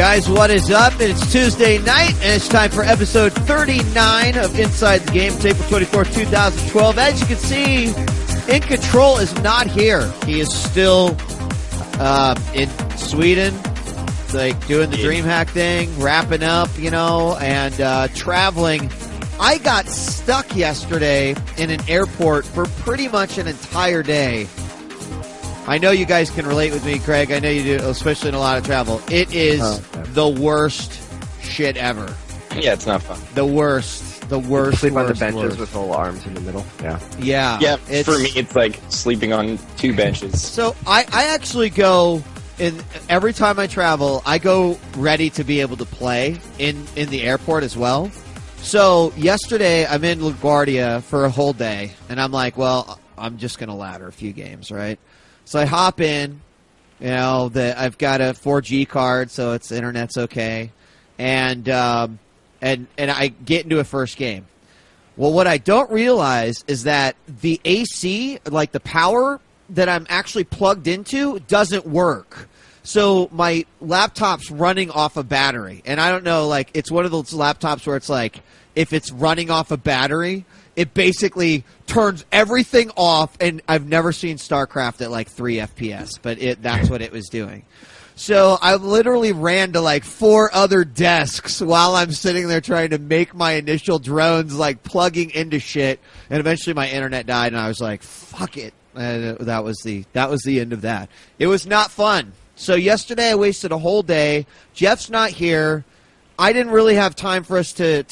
Guys, what is up? It's Tuesday night, and it's time for episode 39 of Inside the Game. It's April 24th, 2012. As you can see, In Control is not here. He is still in Sweden, like doing the DreamHack thing, wrapping up, and traveling. I got stuck yesterday in an airport for pretty much an entire day. I know you guys can relate with me, Craig. I know you do, especially in a lot of travel. It is the worst shit ever. Yeah, it's not fun. The worst. Sleep on the benches with little arms in the middle. Yeah. Yeah, for me, it's like sleeping on two benches. So I actually go, every time I travel, I go ready to be able to play in the airport as well. So yesterday, I'm in LaGuardia for a whole day, and I'm like, well, I'm just going to ladder a few games, right? So I hop in, I've got a 4G card, so internet's okay, and I get into a first game. Well, what I don't realize is that the AC, like the power that I'm actually plugged into, doesn't work. So my laptop's running off a battery, and I don't know, like it's one of those laptops where it's like if it's running off a battery, it basically turns everything off, and I've never seen StarCraft at like 3 FPS, but that's what it was doing. So I literally ran to like 4 other desks while I'm sitting there trying to make my initial drones, like plugging into shit, and eventually my internet died, and I was like, fuck it. And that was the end of that. It was not fun. So yesterday I wasted a whole day. Jeff's not here. I didn't really have time for us to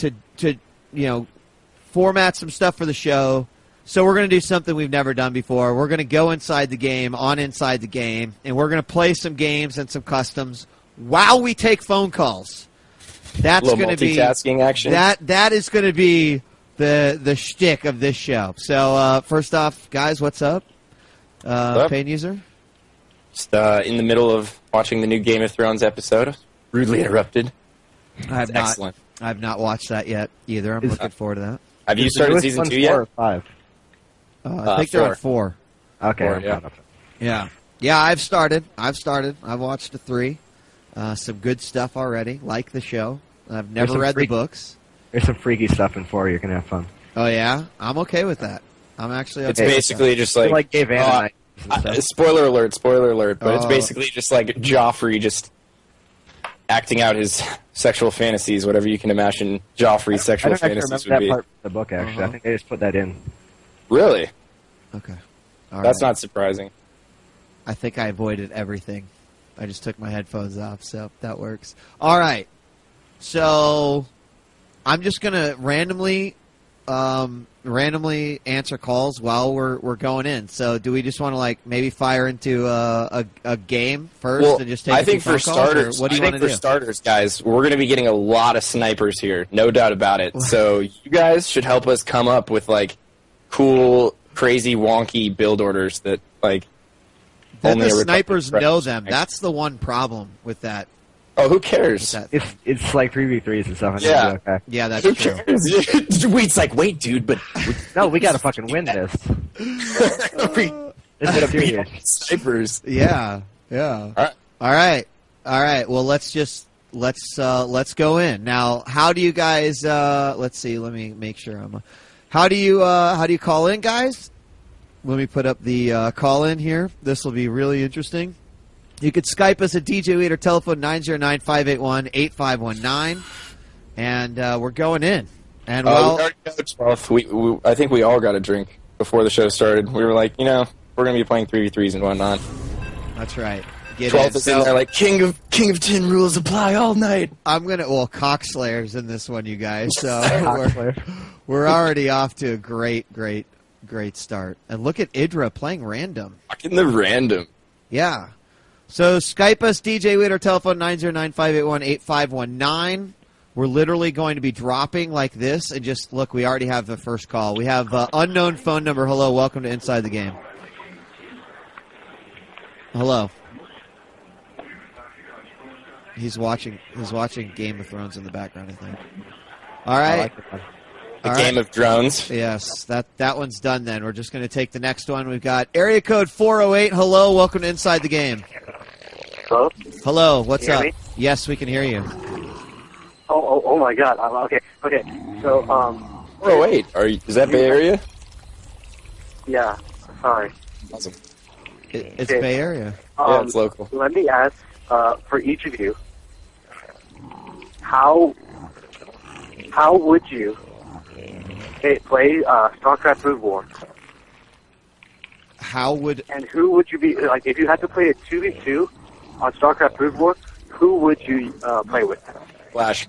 format some stuff for the show. So we're going to do something we've never done before. We're going to go inside the game, Inside the Game, and we're going to play some games and some customs while we take phone calls. That's going to be multitasking action. That is going to be the shtick of this show. So first off, guys, what's up? Pain user? Just in the middle of watching the new Game of Thrones episode. Rudely interrupted. Excellent. I have not watched that yet either. I'm looking forward to that. Have you started season 2 yet? 4 or 5? I think they're on 4. Okay. Yeah, I've started. I've watched the 3. Some good stuff already. Like the show. I've never read the books. There's some freaky stuff in 4. You're going to have fun. Oh, yeah? I'm okay with that. I'm actually okay It's basically just like Dave Anna spoiler alert, but it's basically just like Joffrey just acting out his sexual fantasies, whatever you can imagine Joffrey's sexual fantasies would be. I don't remember that part of the book, actually. I think they just put that in. Really? Okay. That's not surprising. I think I avoided everything. I just took my headphones off, so that works. All right. So I'm just going to randomly answer calls while we're going in. So do we just want to maybe fire into a game first and just take I think for starters, what do you want to do? For starters, guys, we're going to be getting a lot of snipers here, no doubt about it. So you guys should help us come up with cool, crazy, wonky build orders that only the snipers know them. That's the one problem with that. Oh, who cares? It's like 3v3s and stuff. Yeah. Okay. Yeah, that's who true. Cares? Wait, dude, but no, we got to fucking win this. It's serious. Snipers. Yeah. All right. Well, let's go in now. How do you guys? Let's see. Let me make sure how do you call in, guys? Let me put up the call in here. This will be really interesting. You could Skype us at DJ Weed or telephone 909-581-8519, and we're going in. And we already got 12. I think we all got a drink before the show started. We were like, we're going to be playing 3v3s and whatnot. That's right. 12 is in there like King of 10 rules apply all night. I'm gonna Cockslayer's in this one, you guys. So we're already off to a great start. And look at Idra playing random. Fucking the random. Yeah. So Skype us, DJ Weed, or telephone 909-581-8519. We're literally going to be dropping like this, and just look, we already have the first call. We have unknown phone number. Hello, welcome to Inside the Game. Hello. He's watching Game of Thrones in the background, I think. All right. The Game of Drones. Yes, that one's done then. We're just going to take the next one. We've got area code 408. Hello, welcome to Inside the Game. Hello? Hello, what's Can you up? hear me? Yes, we can hear you. Oh my God. Okay. So, Oh wait, is that Bay Area? yeah. Sorry. Awesome. It's Okay. Bay Area. Yeah, it's local. Let me ask, for each of you, how would you play StarCraft Brood War? How would And who would you be, like, if you had to play a 2v2 on StarCraft Brood War, who would you play with? Flash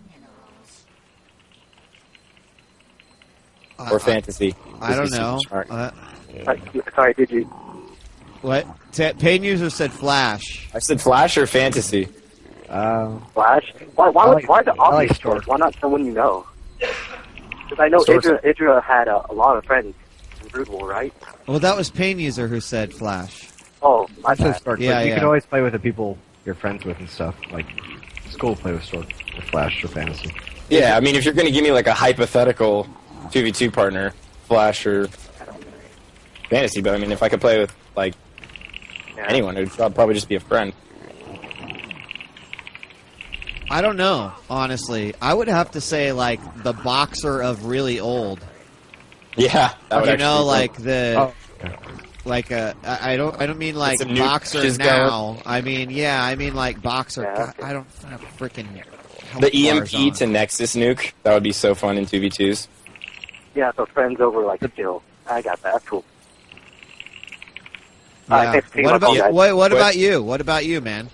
or fantasy? I don't This is know. super smart. Sorry, did you? What? Payne user said Flash. I said Flash or fantasy. Flash? Why the I like obvious Stork. choice? Why not someone you know? Because I know Stork's- Idra had a lot of friends in Brood War, right? Well, that was Payne user who said Flash. Oh, my I said bad. Stork, Yeah, but you yeah. can always play with the people you're friends with and stuff. Like, it's cool to play with Stork or Flash or Fantasy. Yeah, I mean, if you're going to give me like a hypothetical 2v2 partner, Flash or fantasy, but I mean, if I could play with like Yeah. anyone, it would probably just be a friend. I don't know, honestly. I would have to say like the boxer of really old. Yeah, that would You actually know, be like the Oh, like I don't mean like Some new boxer bitches now. I mean like boxer. Yeah. God, I don't have freaking the EMP to Nexus nuke. That would be so fun in 2v2s. Yeah, so friends over like skill. I got that. That's cool. Yeah. thanks for taking What my about call, guys. what about you? What about you, man?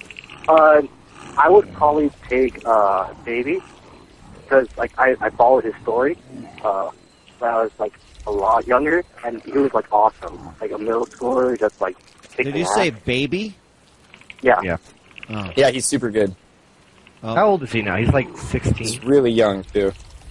I would probably take Baby because like I followed his story when I was like a lot younger, and he was like awesome, like a middle schooler, just like kicking Did you ass. say baby? Yeah. Yeah. Oh. Yeah, he's super good. Oh. How old is he now? He's like 16. He's really young too.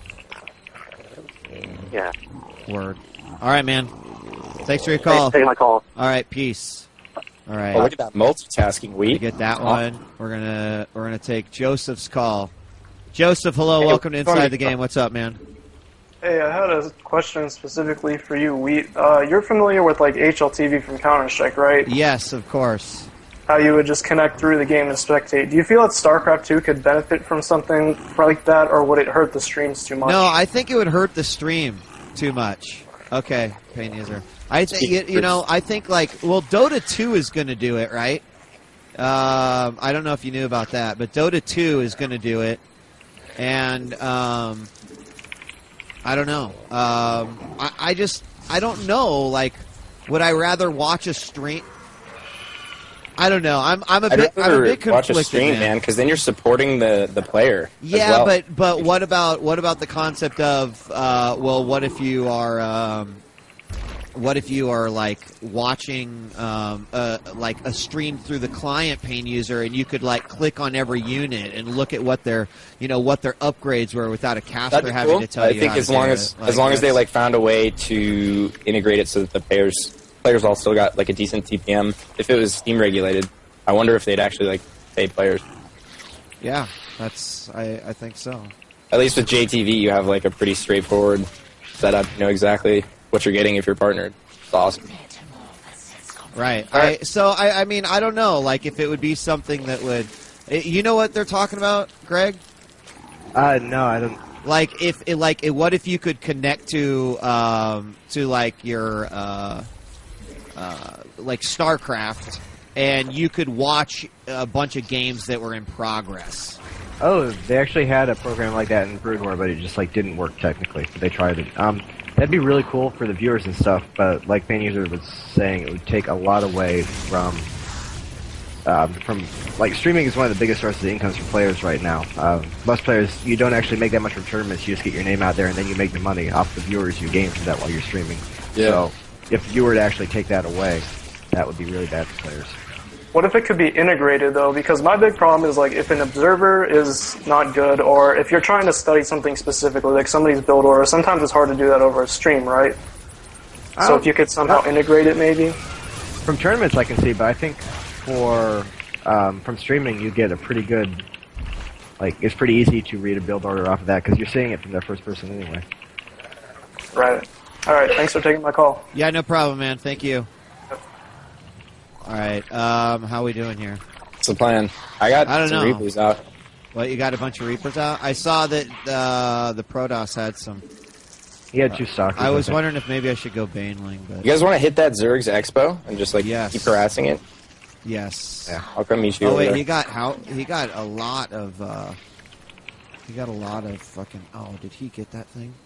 Yeah. Word. All right, man. Thanks for your Thanks call. for taking my call. All right, peace. All right. Oh, look at that multitasking. We We get that one. We're gonna take Joseph's call. Joseph, hello. Hey, Welcome to Inside Tony. the Game. What's up, man? Hey, I had a question specifically for you, Wheat. You're familiar with like HLTV from Counter-Strike, right? Yes, of course. How you would just connect through the game and spectate. Do you feel that StarCraft 2 could benefit from something like that, or would it hurt the streams too much? No, I think it would hurt the stream too much. Okay, pain user. I think you know. I think like Dota 2 is going to do it, right? I don't know if you knew about that, but Dota 2 is going to do it, and I don't know. I don't know. Like, would I rather watch a stream? I don't know. I'm a I'd bit rather conflicted, watch a stream, man, because then you're supporting the player. Yeah, as well. but what about the concept of what if you are like watching like a stream through the client pane user, and you could like click on every unit and look at what their upgrades were without a caster That'd be having cool. to tell I you. think how as to long do as it. as long as they that's- like found a way to integrate it so that the players all still got like a decent TPM. If it was Steam regulated, I wonder if they'd actually like pay players. yeah, that's I think so. At least with JTV, you have like a pretty straightforward setup. You know exactly what you're getting if you're partnered. It's awesome. Right. Alright. I mean, I don't know. Like, if it would be something that would, you know what they're talking about, Greg? No, I don't. Like, what if you could connect to like your like StarCraft, and you could watch a bunch of games that were in progress. Oh, they actually had a program like that in Brood War, but it just like didn't work technically. They tried it. That'd be really cool for the viewers and stuff. But like Fan User was saying, it would take a lot away from like streaming is one of the biggest sources of incomes for players right now. Most players, you don't actually make that much from tournaments. You just get your name out there, and then you make the money off the viewers you gain from that while you're streaming. Yeah. So if you were to actually take that away, that would be really bad for players. What if it could be integrated, though? Because my big problem is, like, if an observer is not good, or if you're trying to study something specifically, like somebody's build order, sometimes it's hard to do that over a stream, right? So if you could somehow integrate it, maybe? From tournaments, I can see, but I think for from streaming, you get a pretty good, like, it's pretty easy to read a build order off of that because you're seeing it from the first person anyway. Right. All right, thanks for taking my call. Yeah, no problem, man. Thank you. All right, how we doing here? What's the plan? I got I don't some know. Reapers out. Well, you got a bunch of Reapers out? I saw that the Protoss had some. He had 2 stock. I was wondering if maybe I should go Baneling, but You guys want to hit that Zerg's Expo and just like Yes. keep harassing it? yes. Yeah. I'll come meet you Oh over wait, there. he got a lot of fucking. Oh, did he get that thing?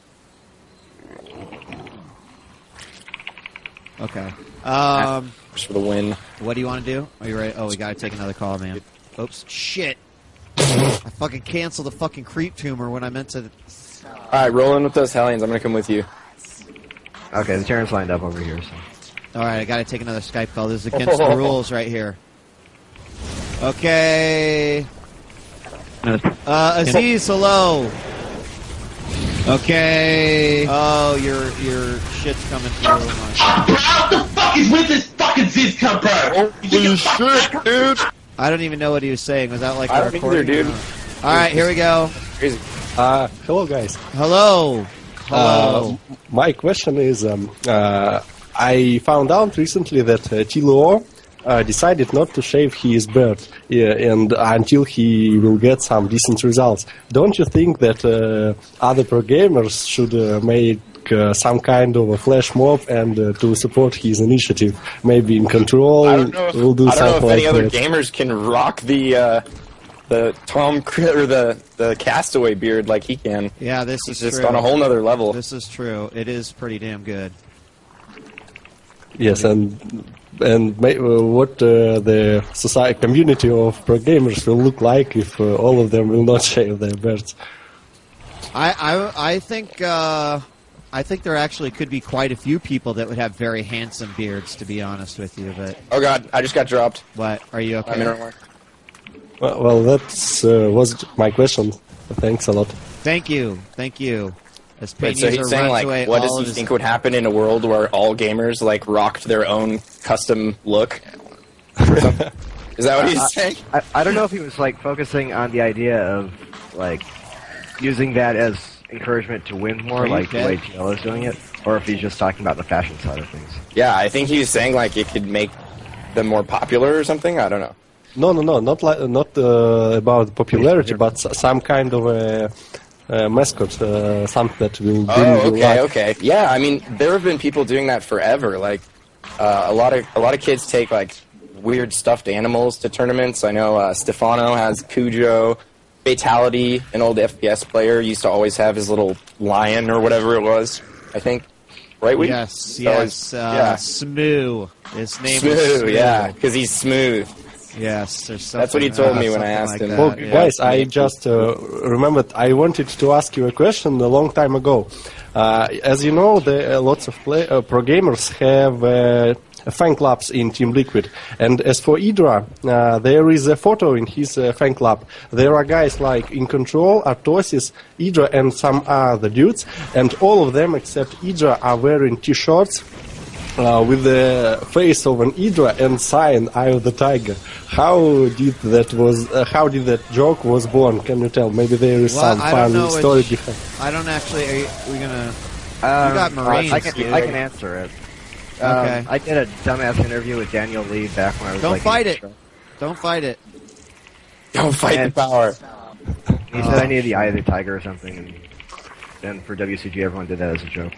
Okay. Just for the win. What do you want to do? Are you ready? Oh, we gotta take another call, man. Oops. Shit. I fucking canceled the fucking creep tumor when I meant to. All right, roll in with those Hellions. I'm gonna come with you. Okay, the Terran's lined up over here. So. All right, I gotta take another Skype call. This is against the rules right here. Okay. Aziz, hello. Okay. Oh, your shit's coming through. Oh my God. How the fuck is where this fucking Ziz come from? Holy shit, dude! I don't even know what he was saying. Was that like I a don't recording? either, dude. All right, here we go. Crazy. Hello, guys. Hello. Hello. My question is, I found out recently that Tilo decided not to shave his beard and until he will get some decent results. Don't you think that other pro gamers should make some kind of a flash mob and to support his initiative? Maybe in Control, I don't know if, we'll do I don't know something if any like other that. gamers can rock the Tom or the Castaway beard like he can. Yeah, this He's is just true. on a whole nother level. This is true. It is pretty damn good. Yes, and what the society community of pro gamers will look like if all of them will not shave their beards. I think there actually could be quite a few people that would have very handsome beards, to be honest with you. But Oh god, I just got dropped. what? Are you I'm in okay? armor. Well, that was my question. Thanks a lot. Thank you. As Wait, Pit so User he's saying runs away like, what all does of he his- think would happen in a world where all gamers like rocked their own custom look? Is that what he's saying? I don't know if he was like focusing on the idea of like using that as encouragement to win more, Are you like the way dead? TL is doing it, or if he's just talking about the fashion side of things. Yeah, I think he was saying like it could make them more popular or something. I don't know. No, not about popularity, but some kind of a mascot, something that will bring Oh, you okay, luck. okay. Yeah, I mean, there have been people doing that forever. Like, a lot of kids take like weird stuffed animals to tournaments. I know Stefano has Cujo. Fatality, an old FPS player, used to always have his little lion or whatever it was. I think, right? We Yes, always- yeah. Smoo. His name is Smooth, yeah, because he's smooth. Yes, there's That's what he something- told me when I something asked like him. that, Well, yeah. guys, I just remembered I wanted to ask you a question a long time ago. As you know, lots of pro gamers have fan clubs in Team Liquid. And as for Idra, there is a photo in his fan club. There are guys like In Control, Artosis, Idra, and some other dudes. And all of them except Idra are wearing T-shirts with the face of an Idra and sign Eye of the Tiger. How did that joke was born? Can you tell? Maybe there is Well, some I don't fun know story which- behind. I don't actually. We're gonna. You got Marines, I dude. can answer it. Okay. I did a dumbass interview with Daniel Lee back when I was Don't like, fight it. Don't fight it. Don't fight the And- power. He said I needed the Eye of the Tiger or something, and then for WCG everyone did that as a joke.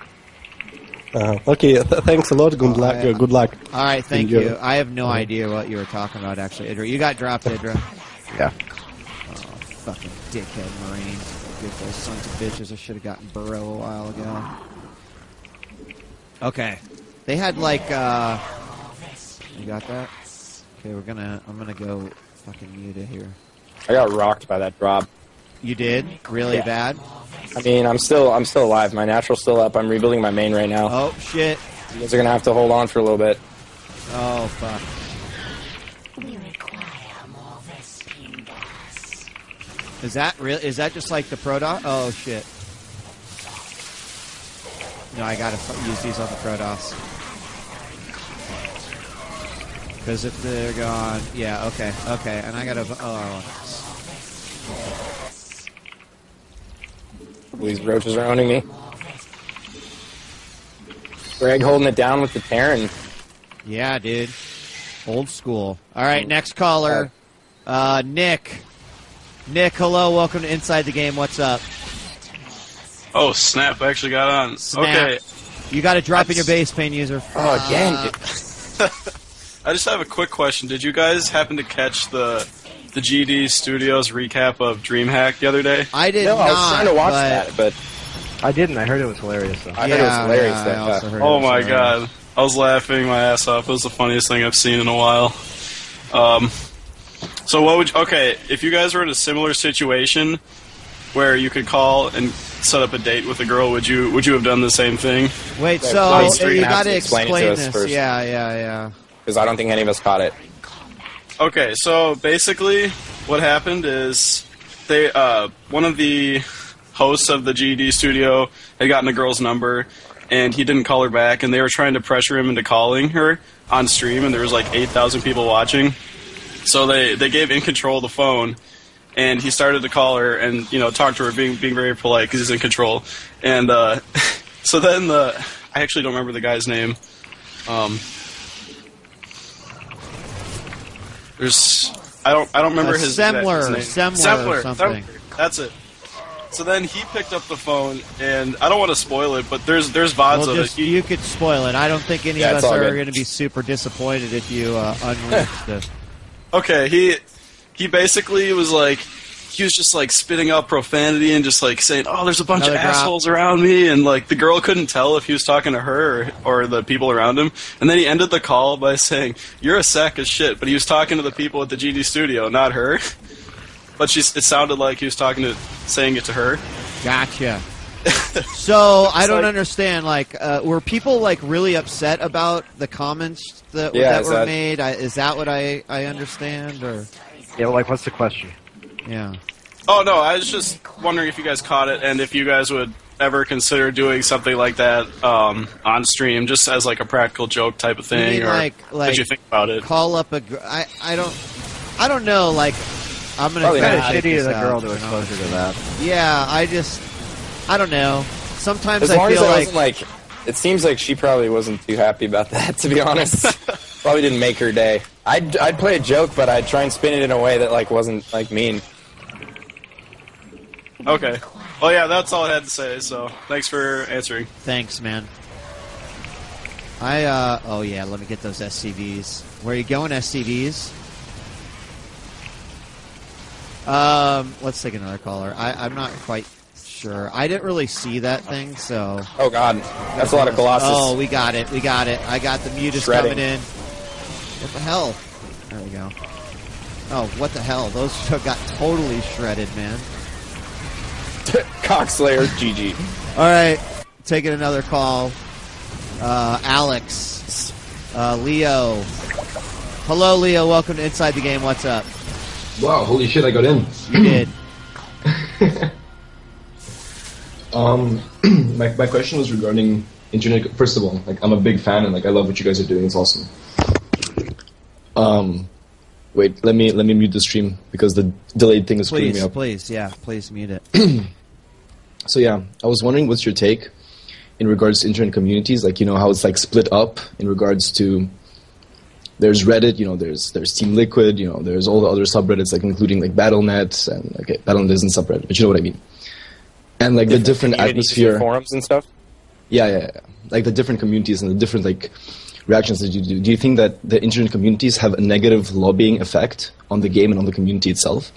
Okay, thanks a lot. Good luck. yeah. Good luck. All right, thank Enjoy. you. I have no idea what you were talking about, actually, Idra. You got dropped, Idra. Yeah. Fucking dickhead Marines. Get those sons of bitches. I should have gotten Burrow a while ago. Okay. They had like, you got that? Okay, I'm gonna go fucking Muta here. I got rocked by that drop. You did? Really Yeah. bad? I mean, I'm still alive. My natural's still up. I'm rebuilding my main right now. Oh, shit. You guys are gonna have to hold on for a little bit. Oh, fuck. Is that real? Is that just like the Protoss? Oh, shit. No, I gotta use these on the Protoss. Because if they're gone... Yeah, okay, okay. And I gotta... Oh, These roaches are owning me. Greg holding it down with the Terran. yeah, dude. Old school. All right, next caller. Nick. Nick, hello. Welcome to Inside the Game. What's up? Oh, snap. I actually got on. Snap. Okay. You got to drop in your base, Pain user. Oh, again. I just have a quick question. Did you guys happen to catch the GD Studios recap of DreamHack the other day? I did No, not. I was trying to watch that, but I didn't. I heard it was hilarious. Though. I heard it was hilarious. I that, also heard it Oh was my hilarious. god. I was laughing my ass off. It was the funniest thing I've seen in a while. So what would okay, if you guys were in a similar situation where you could call and set up a date with a girl, would you have done the same thing? Wait, Yeah, so please, you you have got to to explain explain it to us this. first. Yeah. because I don't think any of us caught it. Okay, so basically what happened is they one of the hosts of the GD studio had gotten a girl's number and he didn't call her back, and they were trying to pressure him into calling her on stream, and there was like 8,000 people watching. So they gave In Control the phone, and he started to call her and talk to her, being very polite because he's in control. And so then I actually don't remember the guy's name. I don't remember his Semler, exact name. Semler or something. That's it. So then he picked up the phone, and I don't want to spoil it, but there's VODs Well, of just, it. you could spoil it. I don't think any Yeah, of it's us all are good. going to be super disappointed if you unleash this. Okay, he basically was like, he was just like spitting out profanity and just like saying, "Oh, there's a bunch Another of drop. assholes around me," and like the girl couldn't tell if he was talking to her or the people around him. And then he ended the call by saying, "You're a sack of shit," but he was talking to the people at the GD studio, not her. But it sounded like he was saying it to her. Gotcha. So I don't like- understand. Like, were people like really upset about the comments that Yeah, were made? Is that what I understand? Or Yeah, well, like, what's the question? yeah. Oh no, I was just wondering if you guys caught it and if you guys would ever consider doing something like that on stream, just as like a practical joke type of thing, mean or like did you think about it? Call up a. I don't know. Like, I'm gonna Probably kinda not. check Shitty this of the girl out, to you know? exposure to that. Yeah, I don't know. Sometimes As I long as feel it like wasn't like, it seems like she probably wasn't too happy about that. To be honest, probably didn't make her day. I'd play a joke, but I'd try and spin it in a way that like wasn't like mean. Okay. Well, yeah, that's all I had to say. So thanks for answering. thanks, man. Oh yeah, let me get those SCVs. Where are you going, SCVs? Let's take another caller. I'm not quite sure. I didn't really see that thing, so. Oh God, that's a lot of Colossus. Oh, we got it. I got the mutus Shredding. coming in. What the hell? There we go. Oh, what the hell? Those got totally shredded, man. Cockslayer, GG. All right, taking another call. Alex, Leo. Hello, Leo. Welcome to Inside the Game. What's up? Wow, holy shit, I got in. You did. My question was regarding internet. First of all, like, I'm a big fan and like I love what you guys are doing. It's awesome. Wait, let me mute the stream because the delayed thing is screwing me Please, up. please mute it. So yeah, I was wondering what's your take in regards to internet communities, like, you know, how it's like split up in regards to there's Reddit, you know, there's Team Liquid, you know, there's all the other subreddits, like including like Battle.net, and okay, Battle.net isn't subreddit, but you know what I mean. And like the different communities, atmosphere, forums and stuff. yeah, like the different communities and the different like reactions that you do. Do you think that the internet communities have a negative lobbying effect on the game and on the community itself?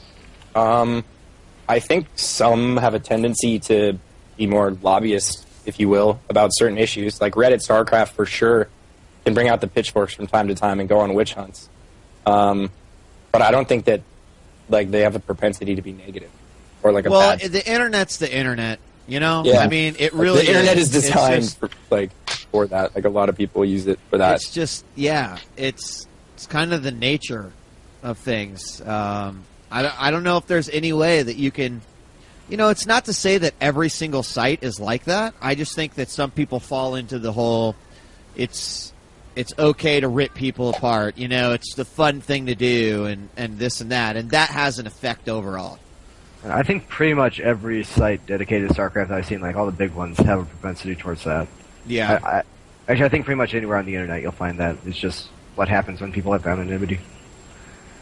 I think some have a tendency to be more lobbyist, if you will, about certain issues. Like Reddit StarCraft for sure can bring out the pitchforks from time to time and go on witch hunts. But I don't think that like they have a propensity to be negative or like a Well, bad. the internet's the internet. You know, Yeah. I mean, it Like, really the internet is It's designed just- for that. Like a lot of people use it for that. It's just, yeah, it's kind of the nature of things. I don't know if there's any way that you can, you know, it's not to say that every single site is like that. I just think that some people fall into the whole, it's okay to rip people apart. You know, it's the fun thing to do and this and that has an effect overall. I think pretty much every site dedicated to StarCraft I've seen, like all the big ones, have a propensity towards that. Yeah. Actually, I think pretty much anywhere on the internet you'll find that. It's just what happens when people have anonymity.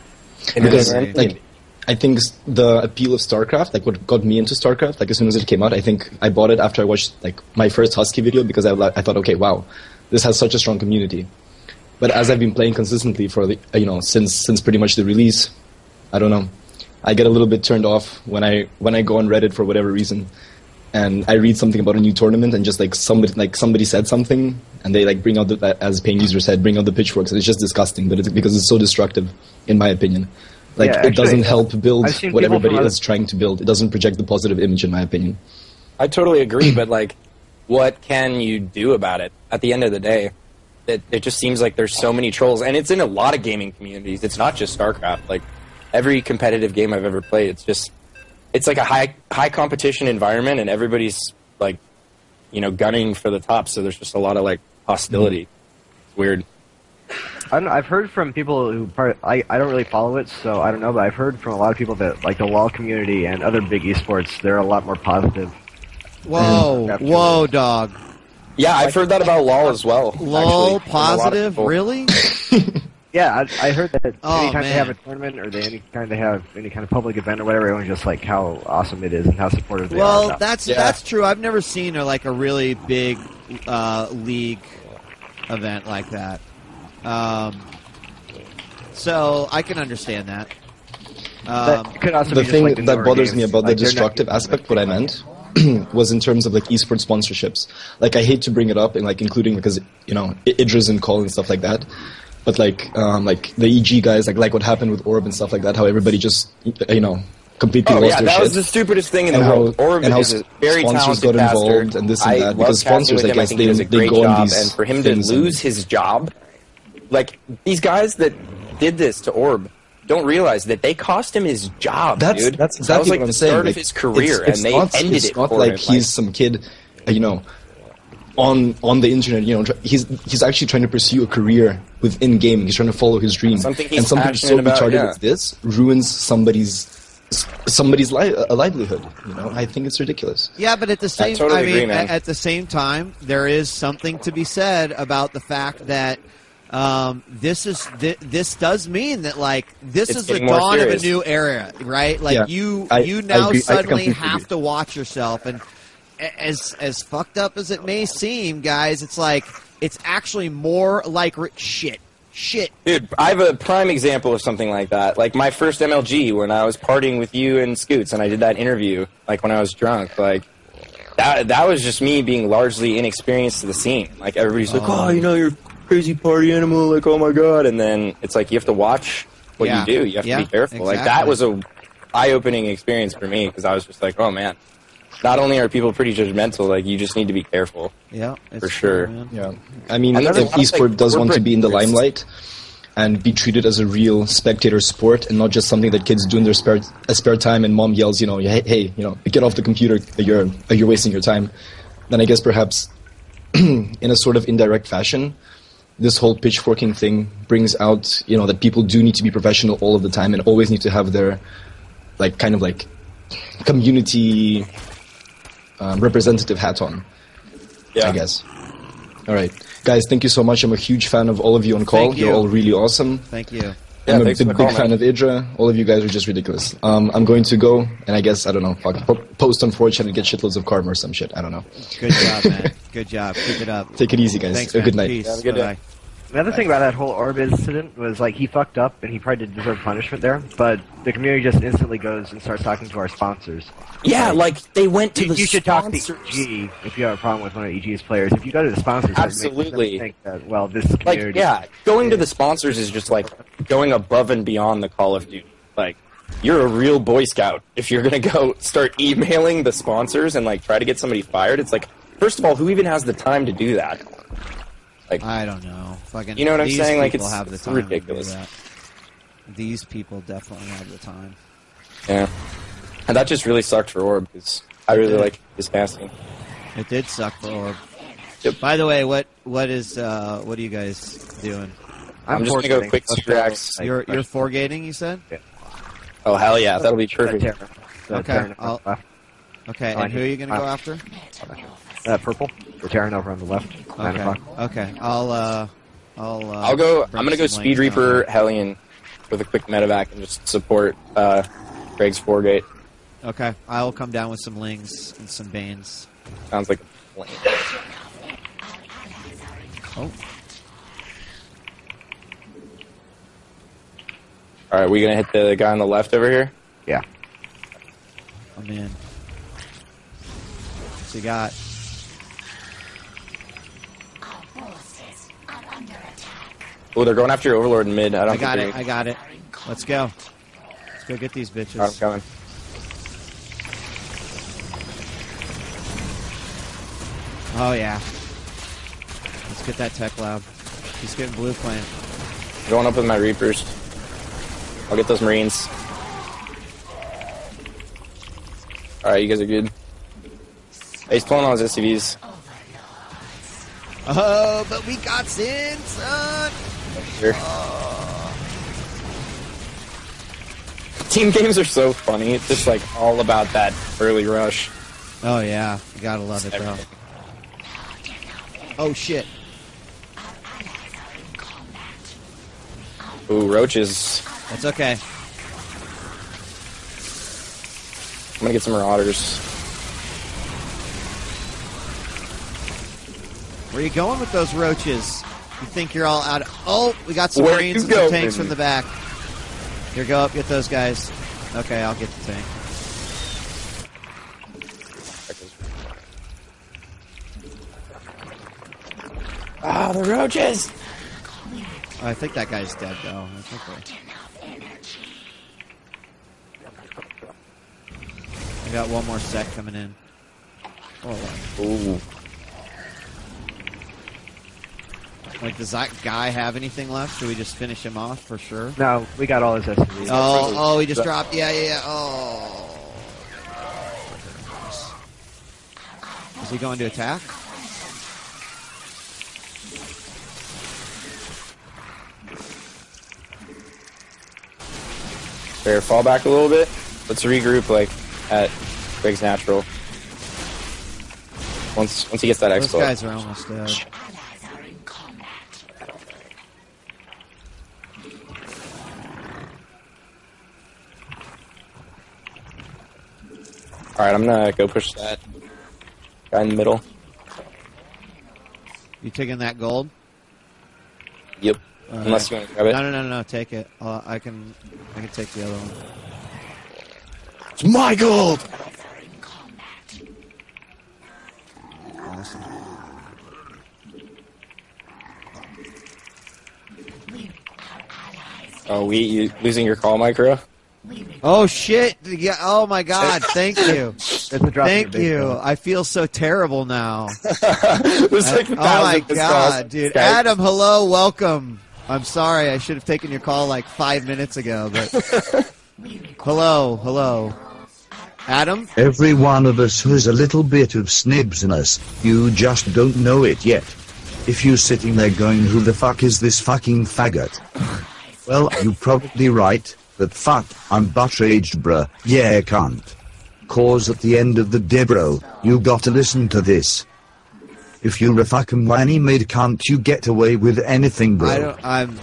Because Right. like, I think the appeal of StarCraft, like what got me into StarCraft, like as soon as it came out, I think I bought it after I watched like my first Husky video because I thought, okay, wow, this has such a strong community. But as I've been playing consistently for the since pretty much the release, I don't know, I get a little bit turned off when I go on Reddit for whatever reason, and I read something about a new tournament and just like somebody said something and they like bring out as Pain User said, bring out the pitchforks, and it's just disgusting. But it's because it's so destructive, in my opinion. Like, Yeah, it actually, doesn't help build I've seen what people everybody from is trying to build. It doesn't project the positive image, in my opinion. I totally agree, but like, what can you do about it? At the end of the day, it just seems like there's so many trolls, and it's in a lot of gaming communities. It's not just StarCraft. Like, every competitive game I've ever played, it's like a high competition environment, and everybody's like, gunning for the top. So there's just a lot of like hostility. It's weird. I don't know, I've heard from people who I don't really follow it, so I don't know. But I've heard from a lot of people that like the LoL community and other big esports, they're a lot more positive. Whoa, dog. Yeah, I've heard that about LoL as well. LOL actually, from a lot of positive, people. really? Yeah, I heard that Oh, anytime they have man. a tournament or anytime they have any kind of public event or whatever, everyone's just like how awesome it is and how supportive they are. Well, about it. that's true. I've never seen a really big league event like that. So I can understand that. That could also The be just thing like the that newer bothers games. me about Like, the they're not destructive giving aspect, them what I money. meant, was in terms of like esports sponsorships. Like, I hate to bring it up and like including because Idra's and Call and stuff like that. But like the EG guys, like what happened with Orb and stuff like that, how everybody just completely Oh lost yeah, their that shit. was the stupidest thing in the And how- world. Orb and how is a very sponsors talented got caster. involved and this and I that, love because casting sponsors, with I him. I guess, think he does a they great go on job, these and for him to things and- lose his job, like these guys that did this to Orb don't realize that they cost him his job, dude. That's That exactly was like what I'm the saying. start Like, of his career, it's and they not, ended it's it not for like him. he's some kid, on the internet. He's actually trying to pursue a career within gaming. He's trying to follow his dream. Something he's and something so passionate about, retarded yeah. as this ruins somebody's livelihood. I think it's ridiculous. Yeah, but at the same, totally agree, man. at the same time, there is something to be said about the fact that this does mean that like this It's is the getting more dawn serious. of a new era, right? Like Yeah. you I now agree. I suddenly completely have agree. to watch yourself, and as fucked up as it may seem, guys, it's like it's actually more like shit. Dude, I have a prime example of something like that. Like my first MLG when I was partying with you and Scoots, and I did that interview, like when I was drunk, like that was just me being largely inexperienced to the scene. Like everybody's like, oh, you're a crazy party animal, like oh my god, and then it's like you have to watch what Yeah. you do. You have Yeah, to be careful. Like exactly. that was a eye-opening experience for me because I was just like, oh man, not only are people pretty judgmental, like you just need to be careful. Yeah, it's For true, sure. man. Yeah, I mean, And if there's a lot of, esport like, does want to corporate be in the interests. limelight and be treated as a real spectator sport and not just something that kids do in their spare time, and mom yells, hey, get off the computer, you're wasting your time, then I guess perhaps in a sort of indirect fashion, this whole pitchforking thing brings out, that people do need to be professional all of the time and always need to have their, like, kind of like community representative hat on. Yeah. I guess. All right, guys, thank you so much. I'm a huge fan of all of you on call. Thank you. You're all really awesome. Thank you. Yeah, I'm a thanks for big, the call, big fan man. of Idra. All of you guys are just ridiculous. I'm going to go, and I guess, I don't know, post on 4chan and get shitloads of karma or some shit. I don't know. Good job, man. Good job. Keep it up. Take it easy, guys. Thanks, A man. good night. Peace. Have a good day. Bye-bye. Another thing about that whole Orb incident was like he fucked up and he probably did deserve punishment there, but the community just instantly goes and starts talking to our sponsors. Yeah, like they went to You, the you should talk to sponsors. EG if you have a problem with one of EG's players. If you go to the sponsors, it makes them Absolutely. think that, well, this Like, community. yeah, going to the sponsors is just like going above and beyond the Call of Duty. Like, you're a real Boy Scout if you're gonna go start emailing the sponsors and like try to get somebody fired. It's like, first of all, who even has the time to do that? I don't know. Fucking, You know what I'm these saying? Like, people it's- have the it's time ridiculous. To do that. These people definitely have the time. Yeah, and that just really sucked for Orb because I really like his casting. It did suck for Orb. Yep. By the way, what are you guys doing? I'm just gonna go forgetting. quick Let's super go, acts. like, You're forgating, you said? Oh hell yeah, that'll be perfect. Terra. The Okay, Terran I'll- left. Okay, Oh, and who are you going to go I- after? Purple. The Terran over on the left. 9 Okay, o'clock. okay. I'll I'll go. bring I'm gonna go some Speed links down Reaper Hellion. with a quick medevac and just support Greg's 4-gate. Okay, I will come down with some Lings and some Banes. Sounds like a plan. Oh. All right, we gonna hit the guy on the left over here? Yeah. I'm in. What's he got? Oh, they're going after your Overlord in mid. I got it. I got it. Let's go. Let's go get these bitches. I'm coming. Oh yeah. Let's get that tech lab. He's getting blue plant. Going up with my Reapers. I'll get those Marines. Alright, you guys are good. Hey, he's pulling all his SCVs. Oh, but we got Sin, son! Sure. Team games are so funny. It's just like all about that early rush. Oh yeah, you gotta love it though. Oh shit. Ooh, roaches. That's okay. I'm gonna get some Marauders. Where are you going with those roaches? You think you're all out of... Oh, we got some Where Marines you and some going? tanks from the back. Here, go up, get those guys. Okay, I'll get the tank. Ah, the roaches! I think that guy's dead, though. That's okay. I got one more set coming in. Oh, Ooh. like, does that guy have anything left? Should we just finish him off for sure? No, we got all his SCVs. Oh, he just dropped. Yeah. Oh. Is he going to attack? Fair, fall back a little bit. Let's regroup, like, at Greg's Natural. Once he gets that Those expo. guys are almost dead. Alright, I'm gonna go push that guy in the middle. You taking that gold? Yep. Unless you want to grab it. No. Take it. I can take the other one. It's my gold! Awesome. Oh, you losing your call, Micro? Oh shit! Yeah. Oh my god! Thank you. Thank you. Though. I feel so terrible now. It was like Oh my 1,000 missed god, calls. dude! Okay. Adam, hello, welcome. I'm sorry, I should have taken your call like 5 minutes ago, but hello, Adam. Every one of us has a little bit of snibs in us. You just don't know it yet. If you're sitting there going, who the fuck is this fucking faggot? Well, you're probably right, but fuck, I'm butt-raged, bruh. Yeah, cunt. Cause at the end of the day, bro, you gotta listen to this. If you're a fucking whiny mid cunt, you get away with anything, bro.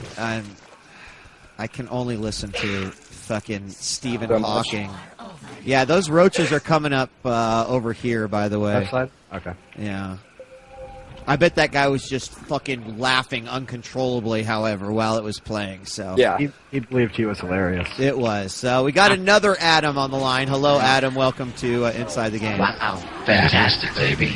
I can only listen to fucking Stephen Hawking. Yeah, those roaches are coming up over here, by the way. Left side? Okay. Yeah. I bet that guy was just fucking laughing uncontrollably, however, while it was playing. So Yeah. He believed he was hilarious. it was. So we got another Adam on the line. Hello, Adam. Welcome to Inside the Game. Wow, fantastic, baby.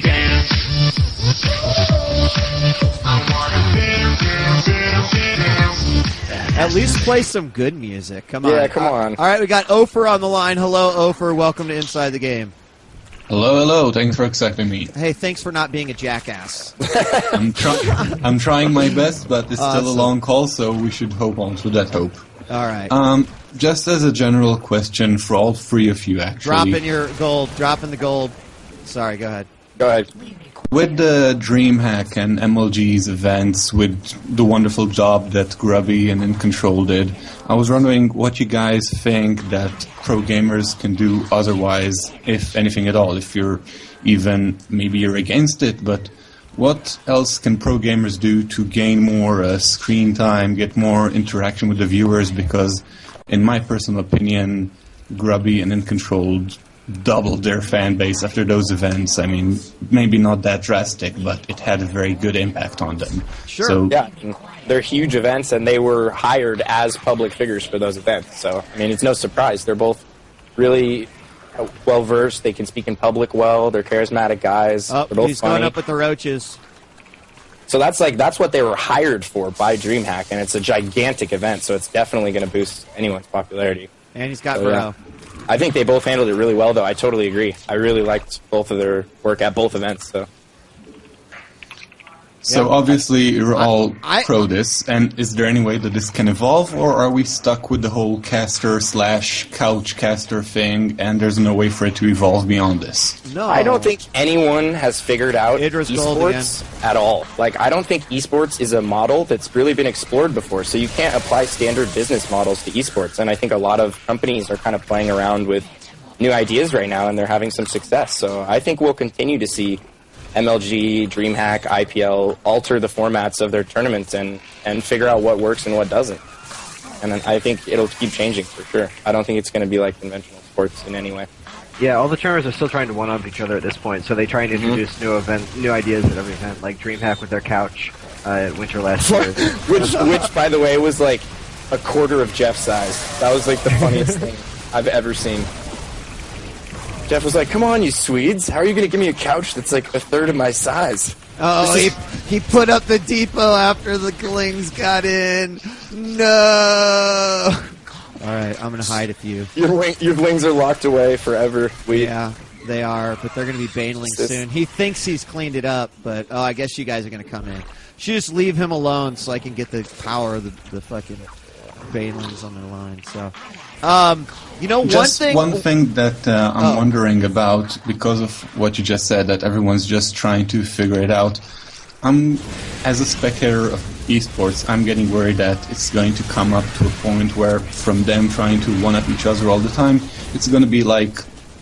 At least play some good music. Come on. Yeah, come on. All right, we got Ofer on the line. Hello, Ofer. Welcome to Inside the Game. Hello. Thanks for accepting me. Hey, thanks for not being a jackass. I'm trying my best, but it's still a Awesome. long call, so we should hope on to that hope. All right. Just as a general question for all three of you, actually. Dropping the gold. Sorry, go ahead. Go ahead. With the DreamHack and MLG's events, with the wonderful job that Grubby and In Control did, I was wondering what you guys think that pro gamers can do otherwise, if anything at all. If you're even, maybe you're against it, but what else can pro gamers do to gain more screen time, get more interaction with the viewers? Because, in my personal opinion, Grubby and Uncontrolled doubled their fan base after those events. I mean, maybe not that drastic, but it had a very good impact on them. Sure. So, Yeah, I mean, they're huge events, and they were hired as public figures for those events. So, I mean, it's no surprise. They're both really well-versed. They can speak in public well. They're charismatic guys. Oh, They're both he's funny. going up with the roaches. So that's what they were hired for by DreamHack, and it's a gigantic event, so it's definitely going to boost anyone's popularity. And he's got So, yeah. Bro. I think they both handled it really well, though. I totally agree. I really liked both of their work at both events. So obviously you're all pro this, and is there any way that this can evolve, or are we stuck with the whole caster/couch caster thing, and there's no way for it to evolve beyond this? No. I don't think anyone has figured out Idris Gold esports at all. Like, I don't think esports is a model that's really been explored before, so you can't apply standard business models to esports, and I think a lot of companies are kind of playing around with new ideas right now, and they're having some success. So I think we'll continue to see MLG, DreamHack, IPL alter the formats of their tournaments and figure out what works and what doesn't. And then I think it'll keep changing for sure. I don't think it's going to be like conventional sports in any way. Yeah, all the tournaments are still trying to one-up each other at this point, so they try and introduce new ideas at every event, like DreamHack with their couch at Winter last year. which, by the way, was like a quarter of Jeff's size. That was like the funniest thing I've ever seen. Jeff was like, "Come on, you Swedes! How are you going to give me a couch that's like a third of my size?" Oh, he put up the depot after the Klings got in. No. All right, I'm going to hide a few. Your wings are locked away forever. Yeah, they are, but they're going to be baneling soon. He thinks he's cleaned it up, but I guess you guys are going to come in. Should just leave him alone so I can get the power of the fucking banelings on the line. So, One thing that I'm wondering about, because of what you just said, that everyone's just trying to figure it out. As a spectator of esports, I'm getting worried that it's going to come up to a point where, from them trying to one-up each other all the time, it's going to be like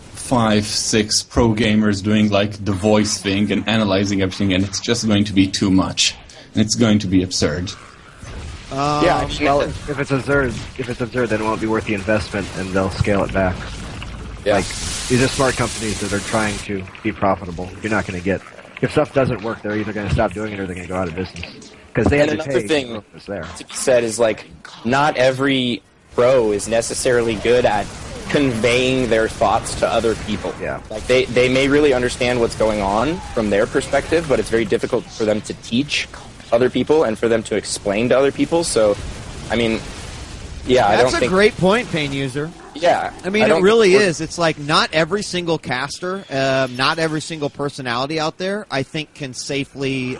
5-6 pro gamers doing like the voice thing and analyzing everything, and it's just going to be too much, and it's going to be absurd. Yeah, well, if it's absurd, then it won't be worth the investment, and they'll scale it back. Yeah. Like, these are smart companies that are trying to be profitable. You're not going to get... If stuff doesn't work, they're either going to stop doing it or they're going to go out of business. Because they have to another pay thing what's there. to be said is, like, not every pro is necessarily good at conveying their thoughts to other people. Yeah. Like, they may really understand what's going on from their perspective, but it's very difficult for them to teach other people and for them to explain to other people. So, I mean, yeah, I don't think... That's a great point, Pain User. Yeah. I mean, it really is. It's like not every single caster, not every single personality out there, I think, can safely,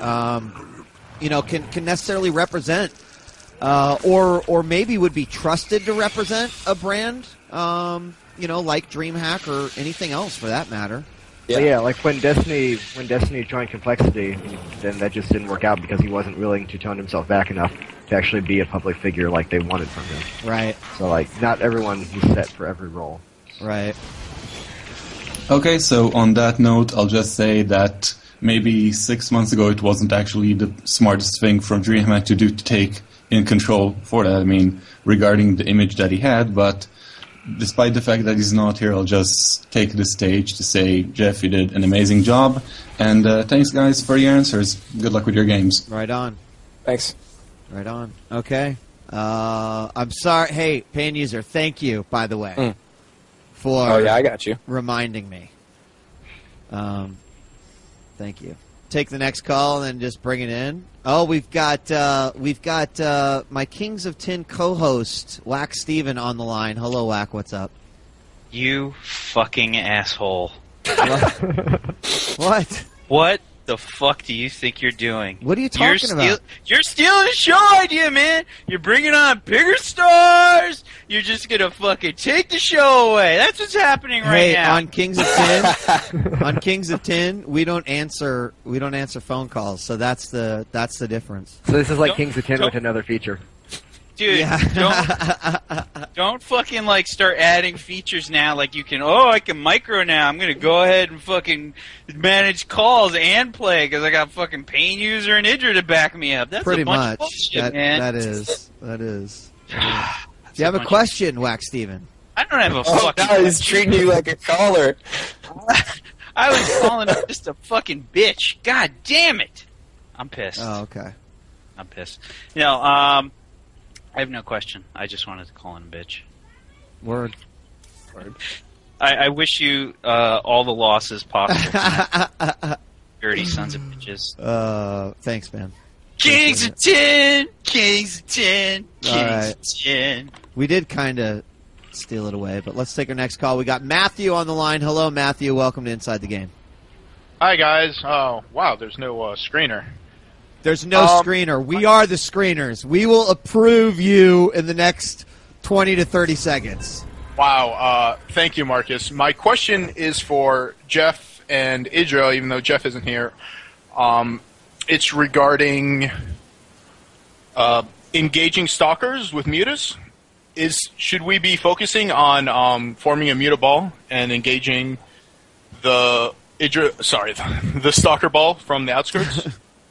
can necessarily represent, or maybe would be trusted to represent a brand, like DreamHack or anything else for that matter. Yeah, like when Destiny joined Complexity, then that just didn't work out because he wasn't willing to tone himself back enough to actually be a public figure like they wanted from him. Right. So, like, not everyone is set for every role. Right. Okay, so on that note, I'll just say that maybe 6 months ago it wasn't actually the smartest thing for DreamHack to do to take in control for that. I mean, regarding the image that he had, but despite the fact that he's not here, I'll just take the stage to say, Jeff, you did an amazing job, and thanks, guys, for your answers. Good luck with your games. Right on. Thanks. Right on. Okay. I'm sorry. Hey, Pain User, thank you, by the way, for I got you. reminding me. Thank you. Take the next call and then just bring it in. Oh, we've got my Kings of Tin co-host Whack Steven on the line. Hello, Whack. What's up? You fucking asshole. What? What the fuck do you think you're doing? What are you talking about? You're stealing the show idea, man. You're bringing on bigger stars. You're just gonna fucking take the show away. That's what's happening right now. On Kings of Tin, on Kings of Tin, we don't answer phone calls. So that's the difference. So this is like Kings of Tin with another feature. Dude, don't fucking like start adding features now. Like you can, I can micro now. I'm gonna go ahead and fucking manage calls and play because I got fucking Pain User and Idra to back me up. That's Pretty a bunch much. of bullshit, man. That is. Do you have a question, Wax Steven? I don't have a fucking. No, he's treating you like a caller. I was calling him just a fucking bitch. God damn it! I'm pissed. Oh, okay. I'm pissed. I have no question. I just wanted to call him a bitch. Word. I wish you all the losses possible. Dirty sons of bitches. Thanks, man. Kings of 10! Kings of 10! All Kings right. of 10! We did kind of steal it away, but let's take our next call. We got Matthew on the line. Hello, Matthew. Welcome to Inside the Game. Hi, guys. Oh, wow, there's no screener. There's no screener. We are the screeners. We will approve you in the next 20 to 30 seconds. Wow. Thank you, Marcus. My question is for Jeff and Idra, even though Jeff isn't here. It's regarding engaging stalkers with mutas. Should we be focusing on forming a muta ball and engaging the stalker ball from the outskirts?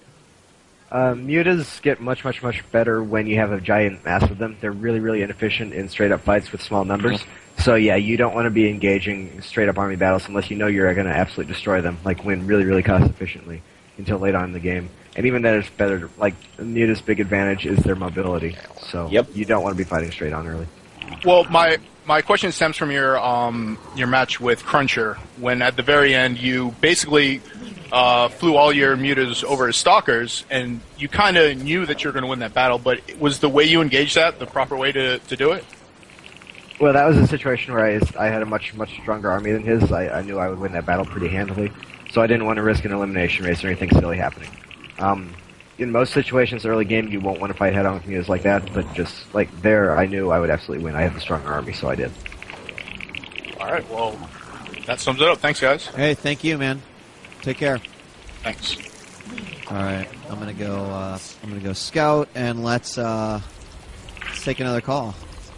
Mutas get much better when you have a giant mass of them. They're really inefficient in straight-up fights with small numbers. So yeah, you don't want to be engaging straight-up army battles unless you know you're going to absolutely destroy them, like win really cost-efficiently until late on in the game. And even then, it's better. Like, Muta's big advantage is their mobility. So you don't want to be fighting straight on early. Well, my question stems from your match with Cruncher, when at the very end you basically flew all your mutas over as stalkers, and you kind of knew that you were going to win that battle, but was the way you engaged that the proper way to do it? Well, that was a situation where I had a much stronger army than his. I knew I would win that battle pretty handily, so I didn't want to risk an elimination race or anything silly happening. In most situations, early game, you won't want to fight head-on with mutas like that, but just like there, I knew I would absolutely win. I had the stronger army, so I did. All right, well, that sums it up. Thanks, guys. Hey, thank you, man. Take care. Thanks. All right, I'm gonna go scout, and let's take another call.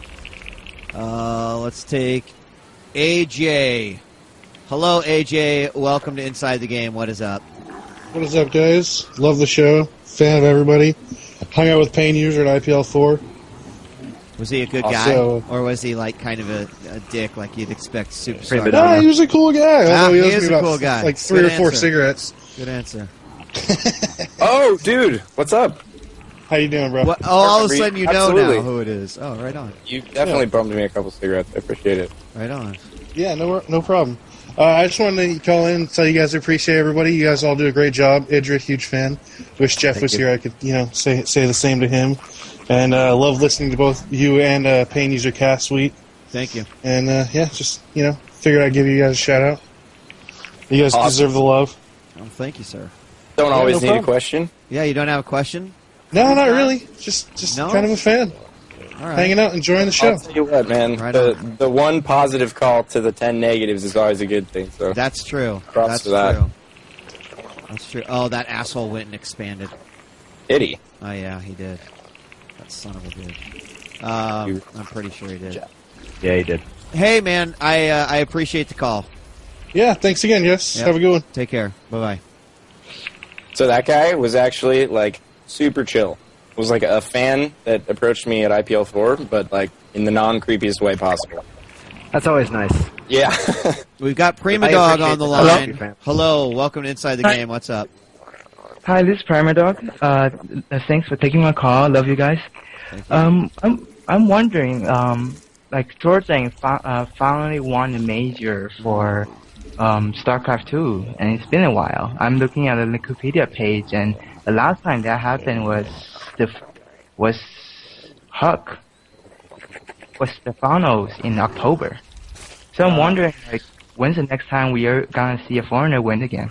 Let's take AJ. Hello, AJ. Welcome to Inside the Game. What is up? What is up, guys? Love the show. Fan of everybody. Hung out with Pain User at IPL4. Was he a good guy, or was he like kind of a dick, like you'd expect superstar? No, he was a cool guy. Although he owes is me a about cool guy. like 3 or 4 cigarettes. Good answer. Oh, dude, what's up? How you doing, bro? What? Oh, all of a sudden you know Absolutely. now who it is. Oh, right on. You definitely bummed me a couple cigarettes. I appreciate it. Right on. Yeah, no problem. I just wanted to call in and tell you guys I appreciate everybody. You guys all do a great job. Idra, huge fan. Wish Jeff was here. I could, say the same to him. And love listening to both you and Pain User Cast Suite. Thank you. And just figured I'd give you guys a shout out. You guys deserve the love. Oh, thank you, sir. Don't always need problem. a question. Yeah, you don't have a question? No, not really. Just No? kind of a fan. All right. Hanging out, enjoying the show. I'll tell you what, man. Right the one positive call to the 10 negatives is always a good thing. So That's true. Props That's to that. true. That's true. Oh, that asshole went and expanded. Did he? Oh, yeah, he did. That son of a bitch. I'm pretty sure he did. Yeah, he did. Hey, man, I appreciate the call. Yeah, thanks again, yes. Yep. Have a good one. Take care. Bye-bye. So that guy was actually like super chill. Was like a fan that approached me at IPL4, but like in the non-creepiest way possible. That's always nice. Yeah. We've got Prima I Dog appreciate on the the line. hello. Hello, welcome to Inside the Hi. Game. What's up? Hi, this is Primadog. Thanks for taking my call. Love you guys. Thank you. I'm wondering, like Thorzane finally won the major for StarCraft 2, and it's been a while. I'm looking at the Wikipedia page, and the last time that happened was Huck, was Stefanos in October. So I'm wondering, like, when's the next time we are gonna see a foreigner win again?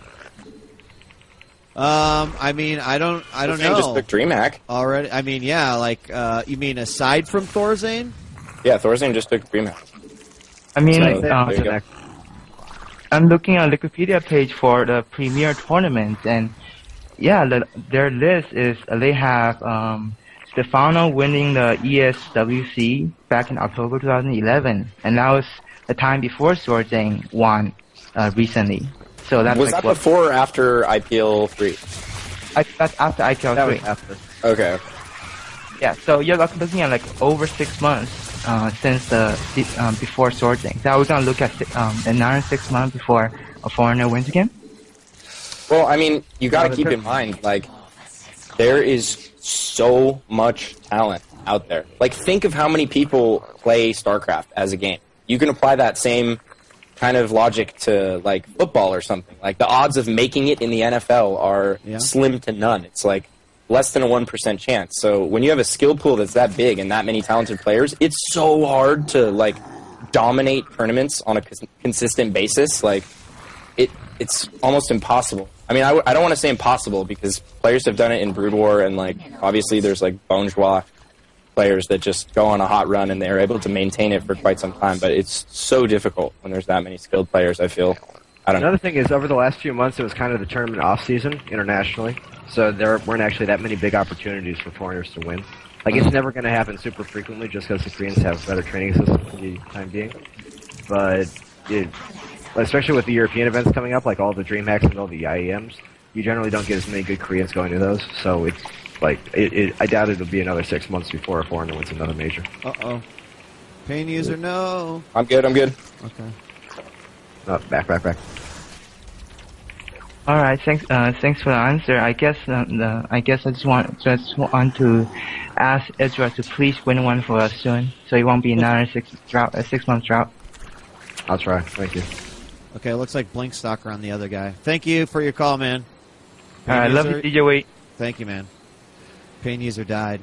I mean, I don't know. Just took DreamHack. Already, I mean, yeah, like, you mean aside from Thorzane? Yeah, Thorzane just took DreamHack. I mean, So, there you go. I'm looking at the Wikipedia page for the premier tournaments, and yeah, their list is they have Stefano winning the ESWC back in October 2011, and that was the time before Swordzang won recently. So that's was like that before or after IPL 3? That's after IPL 3. That was after. Okay. Yeah, so you're looking at like over 6 months since before Swordzang. So we're gonna look at another 6 months before a foreigner wins again. Well, I mean, you got to keep in mind, like, there is so much talent out there. Like, think of how many people play StarCraft as a game. You can apply that same kind of logic to, like, football or something. Like, the odds of making it in the NFL are slim to none. It's, like, less than a 1% chance. So when you have a skill pool that's that big and that many talented players, it's so hard to, like, dominate tournaments on a consistent basis. Like, it's almost impossible. I mean, I don't want to say impossible because players have done it in Brood War, and, like, obviously there's, like, Bonjour players that just go on a hot run and they're able to maintain it for quite some time, but it's so difficult when there's that many skilled players, I feel. I don't know. Another thing is, over the last few months, it was kind of the tournament off-season internationally, so there weren't actually that many big opportunities for foreigners to win. Like, it's never going to happen super frequently just because the Koreans have better training systems for the time being. But especially with the European events coming up, like all the DreamHacks and all the IEMs, you generally don't get as many good Koreans going to those. So it's like I doubt it'll be another 6 months before a foreigner wins another major. Uh-oh. Pain user, no. I'm good. Okay. Oh, back. All right, thanks for the answer. I guess I just want to ask Ezra to please win one for us soon, so it won't be another 6 month drought. I'll try. Thank you. Okay, it looks like Blink Stalker on the other guy. Thank you for your call, man. All right, love you, DJ Wade. Thank you, man. Pain user died.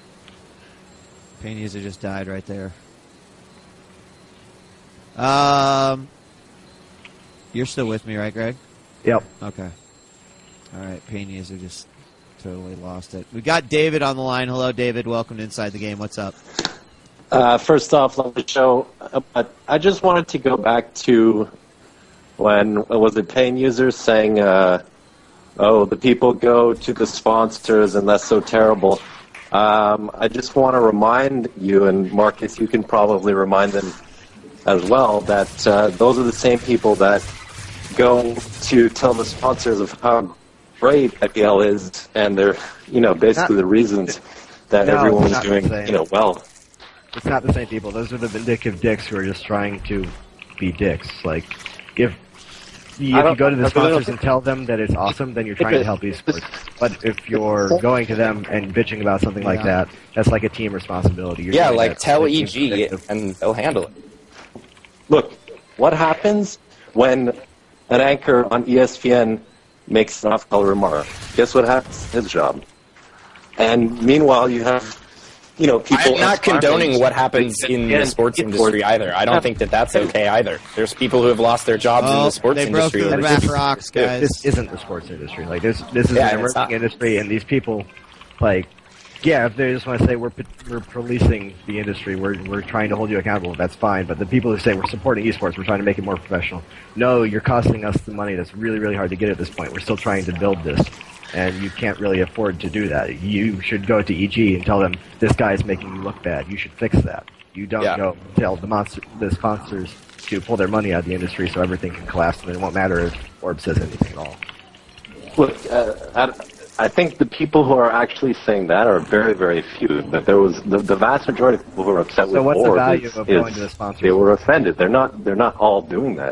Pain user just died right there. You're still with me, right, Greg? Yep. Okay. All right, Pain user just totally lost it. We got David on the line. Hello, David. Welcome to Inside the Game. What's up? First off, love the show. But I just wanted to go back to when was it Pain users saying, the people go to the sponsors and that's so terrible. I just want to remind you, and Marcus, you can probably remind them as well, that those are the same people that go to tell the sponsors of how great IPL is, and they're, basically the reasons that everyone's doing, well. It's not the same people. Those are the vindictive dicks who are just trying to be dicks. Like, if you go to the sponsors and tell them that it's awesome, then you're trying to help esports. But if you're going to them and bitching about something like that, that's like a team responsibility. You're like tell EG and they'll handle it. Look, what happens when an anchor on ESPN makes an off-color remark? Guess what happens to his job? And meanwhile, you have people. I'm not condoning what happens in the sports industry either. I don't think that that's okay either. There's people who have lost their jobs in the sports industry. They broke the Rat Rocks, guys. This isn't the sports industry. Like, this is an emerging industry, and these people, like, if they just want to say we're policing the industry, we're trying to hold you accountable, that's fine. But the people who say we're supporting esports, we're trying to make it more professional. No, you're costing us the money that's really, really hard to get at this point. We're still trying to build this. And you can't really afford to do that. You should go to EG and tell them, this guy is making you look bad. You should fix that. You don't go tell the sponsors to pull their money out of the industry so everything can collapse, and it won't matter if Orb says anything at all. Look, I think the people who are actually saying that are very, very few. But there was the vast majority of people who are upset with Orb. So what's the value of going to the sponsors? They were offended. They're not all doing that.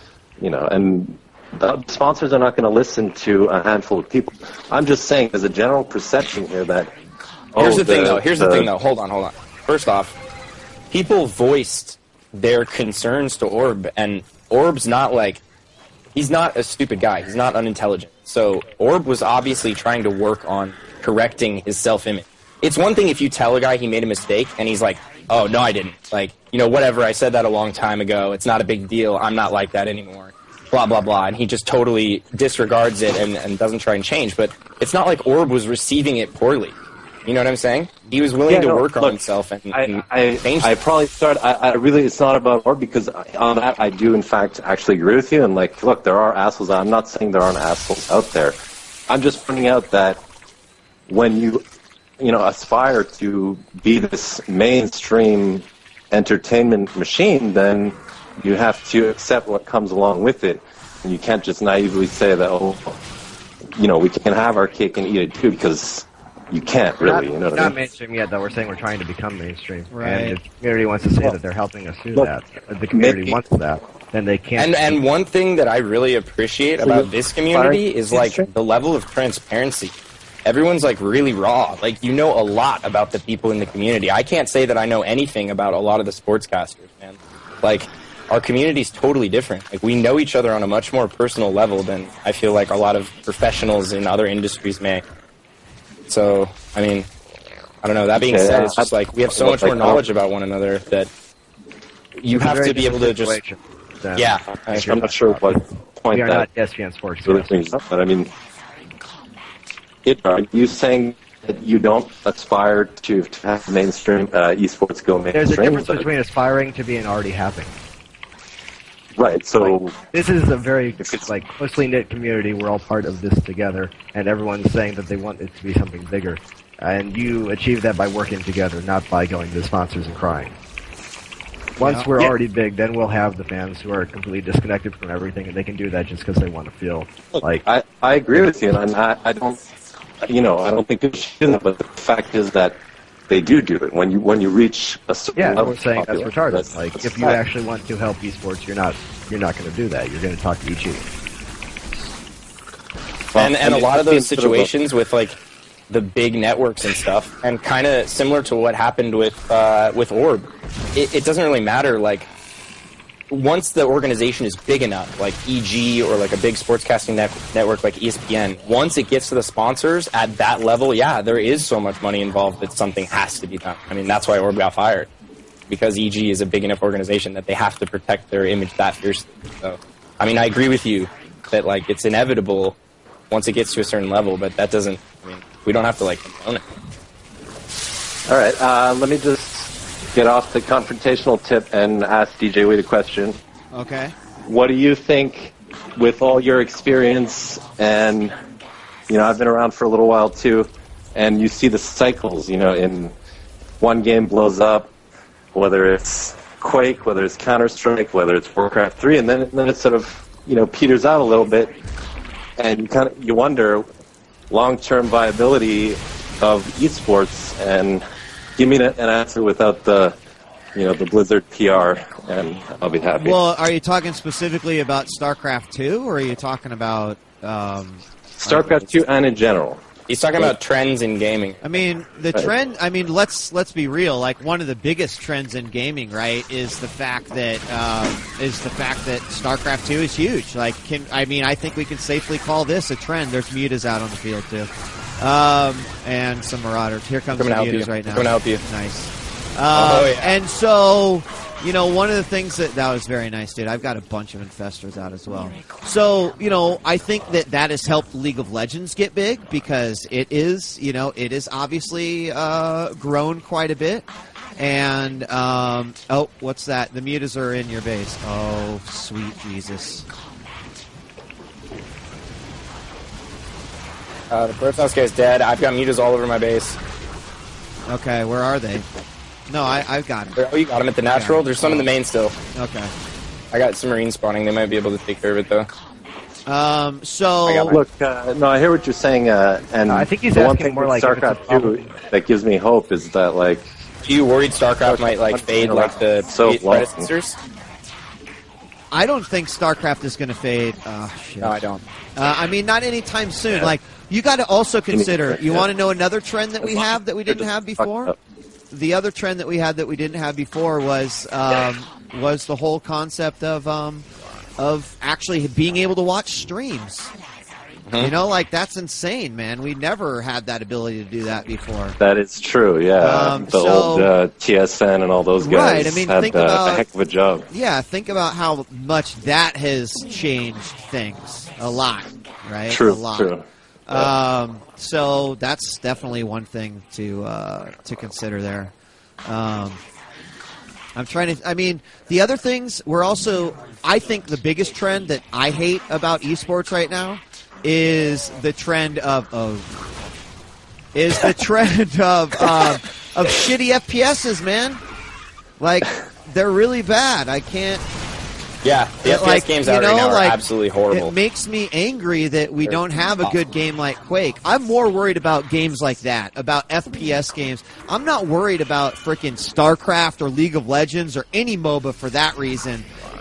And the sponsors are not going to listen to a handful of people. I'm just saying, there's a general perception here that. Here's the thing, though. Hold on. First off, people voiced their concerns to Orb, and Orb's not he's not a stupid guy. He's not unintelligent. So Orb was obviously trying to work on correcting his self-image. It's one thing if you tell a guy he made a mistake, and he's like, oh, no, I didn't. Whatever, I said that a long time ago. It's not a big deal. I'm not like that anymore. Blah, blah, blah, and he just totally disregards it and doesn't try and change. But it's not like Orb was receiving it poorly. You know what I'm saying? He was willing to work on himself and change. I probably start. It's not about Orb, because on that I do in fact actually agree with you. And look, there are assholes. I'm not saying there aren't assholes out there. I'm just pointing out that when you aspire to be this mainstream entertainment machine, then you have to accept what comes along with it. And you can't just naively say that, we can have our cake and eat it too, because you can't really. You know what I not mean? mainstream yet, though. We're saying we're trying to become mainstream. Right. And if the community wants to say that they're helping us do that, if the community wants that, then they can't. And one thing that I really appreciate about this community is like the level of transparency. Everyone's like really raw. Like, you know a lot about the people in the community. I can't say that I know anything about a lot of the sportscasters, man. Like, our community's totally different. Like, we know each other on a much more personal level than I feel like a lot of professionals in other industries may. So, I mean, I don't know. That being said, it's just like we have so much more knowledge about one another that you have to be able to just. Yeah, I'm not sure what point we are that not ESPN Sports. really brings up, but I mean, are you saying that you don't aspire to have mainstream esports go mainstream? There's a difference between aspiring to be and already having. Right. So this is a very closely knit community. We're all part of this together, and everyone's saying that they want it to be something bigger. And you achieve that by working together, not by going to the sponsors and crying. Once we're already big, then we'll have the fans who are completely disconnected from everything, and they can do that just because they want to feel like. I agree with you, and I don't, I don't think it shouldn't. But the fact is that they do it when you reach a certain level. We're saying that's retarded. Like, if you actually want to help esports, you're not going to do that. You're going to talk to EG. And a lot of those situations with like the big networks and stuff, and kind of similar to what happened with Orb, it doesn't really matter. Like, once the organization is big enough, like EG or like a big sportscasting network like ESPN, once it gets to the sponsors at that level, there is so much money involved that something has to be done. I mean, that's why Orb got fired, because EG is a big enough organization that they have to protect their image that fiercely. So, I mean, I agree with you that like it's inevitable once it gets to a certain level, but that doesn't. I mean, we don't have to like condone it. All right, let me just get off the confrontational tip and ask DJ Wade a question. Okay. What do you think, with all your experience, and I've been around for a little while too, and you see the cycles, in one game blows up, whether it's Quake, whether it's Counter-Strike, whether it's Warcraft 3, and then it sort of peters out a little bit, and you wonder long-term viability of esports, and give me an answer without the Blizzard PR, and I'll be happy. Well, are you talking specifically about StarCraft 2, or are you talking about StarCraft 2 and in general? He's talking about trends in gaming. I mean, the trend. I mean, let's be real. Like, one of the biggest trends in gaming, right, is the fact that StarCraft 2 is huge. Like, I think we can safely call this a trend. There's mutas out on the field too, and some Marauders. Here comes the mutas right now. Coming to help you. Nice. Yeah. And so, one of the things that was very nice, dude. I've got a bunch of infestors out as well. So, I think that has helped League of Legends get big, because it is obviously grown quite a bit. And what's that? The mutas are in your base. Oh, sweet Jesus. The Birdhouse guy's dead. I've got mutas all over my base. Okay, where are they? No, I've got him. Oh, you got him at the natural? There's some in the main still. Okay. I got some Marines spawning. They might be able to take care of it, though. Look, no, I hear what you're saying, and I think he's the one asking thing more with like StarCraft 2 that gives me hope is that, like... Are you worried StarCraft might, like, fade like the predecessors? I don't think StarCraft is going to fade. Shit. No, I don't. I mean, not anytime soon. Like, you got to also consider, you want to know another trend that we have that we didn't have before? The other trend that we had that we didn't have before was the whole concept of actually being able to watch streams. Mm-hmm. That's insane, man. We never had that ability to do that before. That is true, yeah. The old TSN and all those guys had think about, a heck of a job. Yeah, think about how much that has changed things a lot, right? True, a lot. true. So that's definitely one thing to consider there. I'm trying to. I mean, the other things were also. I think the biggest trend that I hate about esports right now is the trend of is the trend of shitty FPSs, man. Like, they're really bad. I can't. Yeah, the FPS games out right now are absolutely horrible. It makes me angry that we don't have a good game like Quake. I'm more worried about games like that, about FPS games. I'm not worried about freaking StarCraft or League of Legends or any MOBA for that reason.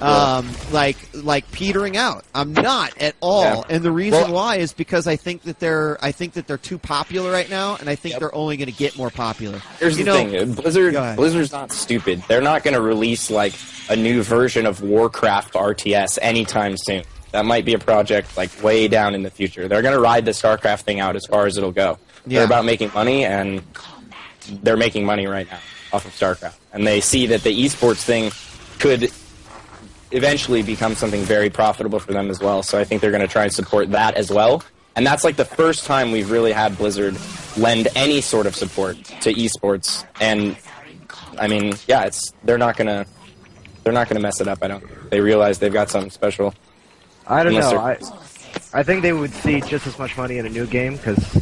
Like petering out. I'm not at all, Yeah. and the reason why is because I think that they're too popular right now, and I think they're only going to get more popular. Here's the thing, Blizzard's not stupid. They're not going to release like a new version of Warcraft RTS anytime soon. That might be a project like way down in the future. They're going to ride the StarCraft thing out as far as it'll go. Yeah. They're about making money, and they're making money right now off of StarCraft, and they see that the esports thing could eventually become something very profitable for them as well. So I think they're going to try and support that as well. And that's like the first time we've really had Blizzard lend any sort of support to esports. And I mean, yeah, they're not going to mess it up. I don't think. They realize they've got something special. I don't know. I think they would see just as much money in a new game because,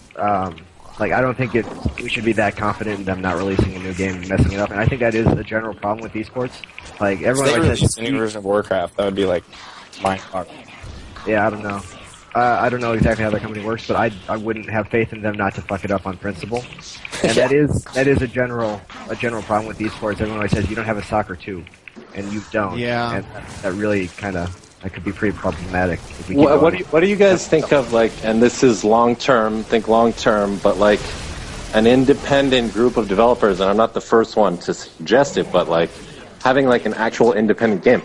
like, I don't think we should be that confident in them not releasing a new game and messing it up. And I think that is a general problem with esports. Like, everyone if they always released a new version of Warcraft, that would be like mind-boggling. Yeah, I don't know. I don't know exactly how their company works, but I wouldn't have faith in them not to fuck it up on principle. And that is a general problem with esports. Everyone always says you don't have a soccer too, and you don't. Yeah. And that really that could be pretty problematic. If we What do you guys think of, like, and this is long term, but like an independent group of developers, and I'm not the first one to suggest it, but like having like an actual independent game.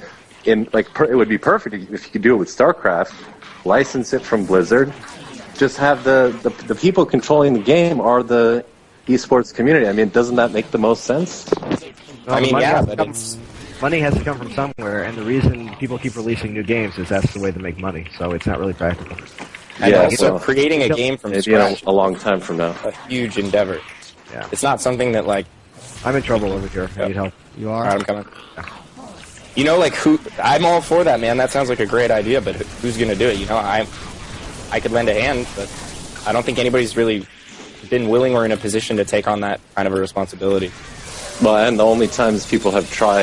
It would be perfect if you could do it with StarCraft, license it from Blizzard, just have the people controlling the game are the esports community. I mean, doesn't that make the most sense? I mean, yeah, but money has to come from somewhere, and the reason people keep releasing new games is that's the way to make money. So it's not really practical. And also, creating a game from scratch a long time from now, a huge endeavor. Yeah, it's not something that like. I'm in trouble over here. I need help. You are. All right, I'm coming. You know, like I'm all for that, man. That sounds like a great idea, but who's going to do it? You know, I could lend a hand, but I don't think anybody's really been willing or in a position to take on that kind of a responsibility. Well, and the only times people have tried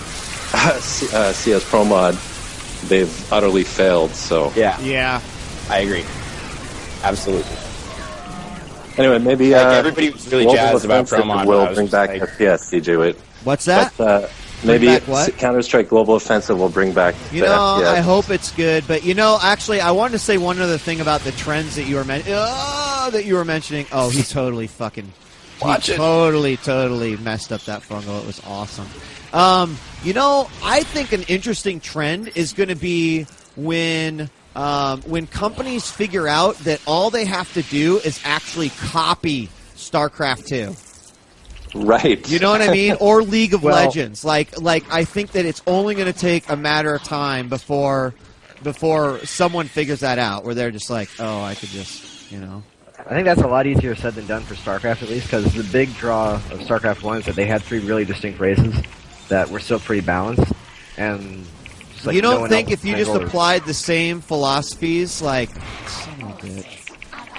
CS Pro Mod, they've utterly failed. So yeah, I agree. Absolutely. Anyway, maybe everybody was really jazzed about Pro Mod. Will bring back FPS, DJ. Wait, what's that? But, maybe Counter-Strike Global Offensive will bring back the FPS. I hope it's good. But, actually, I wanted to say one other thing about the trends that you were mentioning. Oh, he totally fucking... Totally messed up that fungo. It was awesome. I think an interesting trend is going to be when companies figure out that all they have to do is actually copy StarCraft 2. Right. You know what I mean? Or League of Legends. Like I think that it's only going to take a matter of time before someone figures that out, where they're just like, oh, I could just, I think that's a lot easier said than done for StarCraft, at least, because the big draw of StarCraft 1 is that they had 3 really distinct races that were still pretty balanced. And just, like, you don't think if you just applied the same philosophies, like, son of a bitch,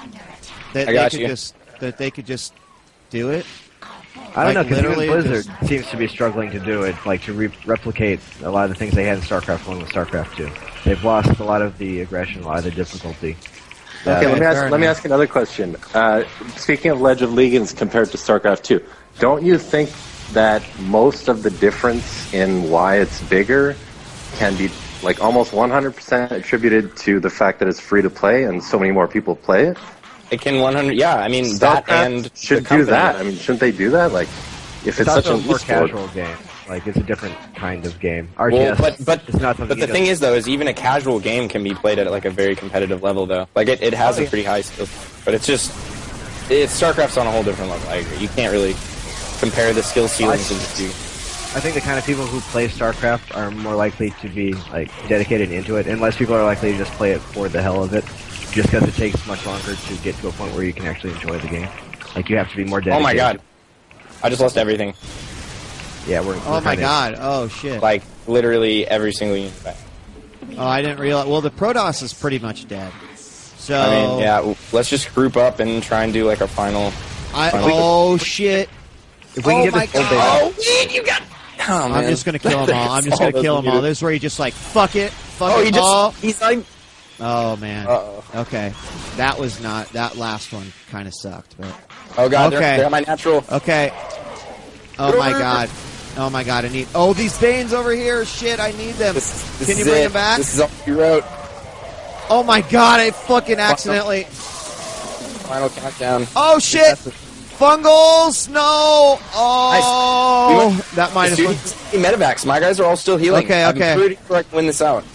that they could just do it? I don't know, because even Blizzard seems to be struggling to do it, like to replicate a lot of the things they had in StarCraft 1 with StarCraft 2. They've lost a lot of the aggression, a lot of the difficulty. Okay, let me ask another question. Speaking of Legend of Legends compared to StarCraft 2, don't you think that most of the difference in why it's bigger can be like almost 100% attributed to the fact that it's free to play and so many more people play it? It can 100. Yeah, I mean StarCraft that and should do that. I mean, shouldn't they do that? Like, if it's such a more casual game, like it's a different kind of game. RTS, well, but it's not the thing is though, is even a casual game can be played at like a very competitive level though. Like it has a pretty high skill, but it's StarCraft's on a whole different level. I agree. You can't really compare the skill ceilings of the two. I think the kind of people who play StarCraft are more likely to be like dedicated into it, and less people are likely to just play it for the hell of it, just because it takes much longer to get to a point where you can actually enjoy the game. Like you have to be more dedicated. Oh my god, I just lost everything. Yeah, we're oh my god, oh shit. Like literally every single unit back. Oh, I didn't realize. Well, the Protoss is pretty much dead. So I mean, yeah, let's just group up and try and do like a final. Oh shit! If we can get my this full God. base, you got. Oh, I'm man. just gonna kill them all. I'm just gonna kill them all. This is where you just like fuck it. He's like. Oh man. Uh-oh. Okay, that was not. That last one kind of sucked, but. Oh god, Okay. they're my natural. Okay. Oh my god. Oh my god, I need. Oh, these Banes over here. Shit, I need them. This Can you is bring it. them back? This is all you wrote. Oh my god, I fucking accidentally. Final countdown. Oh shit! Fungals! No! Oh! Nice. That minus one. Medivacs. My guys are all still healing. Okay, okay. I'm pretty sure I can win this out.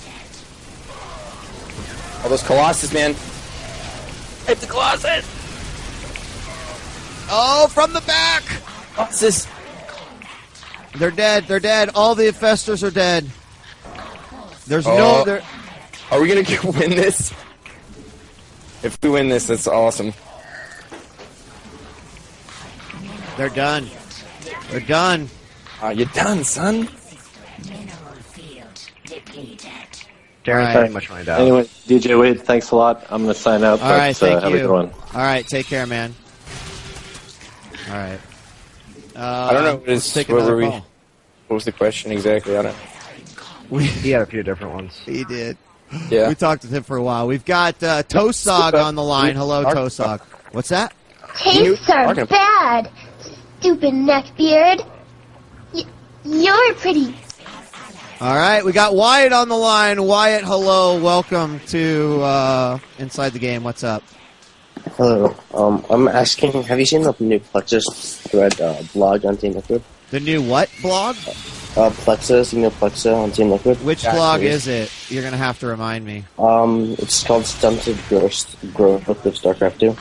Oh, those Colossus, man. Hit the Colossus! Oh, from the back! Colossus. They're dead. They're dead. All the infestors are dead. There's Oh. no... There. Are we gonna win this? If we win this, that's awesome. They're done. They're done. You're done, son. Darren's All pretty right. much mined out. Anyway, DJ Wade, thanks a lot. I'm going to sign out. All right, thank have you. a good one. All right, take care, man. All right. I don't know what let's is. take What another were we? call. What was the question exactly? I don't. He had a few different ones. He did. Yeah. We talked with him for a while. We've got Tosog on the line. Hello, Tosog. What's that? Tastes are bad, stupid neckbeard. You're pretty. All right, we got Wyatt on the line. Wyatt, hello. Welcome to Inside the Game. What's up? Hello. I'm asking, have you seen the new Plexus thread blog on Team Liquid? The new what blog? Plexus, you know Plexa on Team Liquid. Which blog is it? You're going to have to remind me. It's called Stunted Growth of StarCraft 2.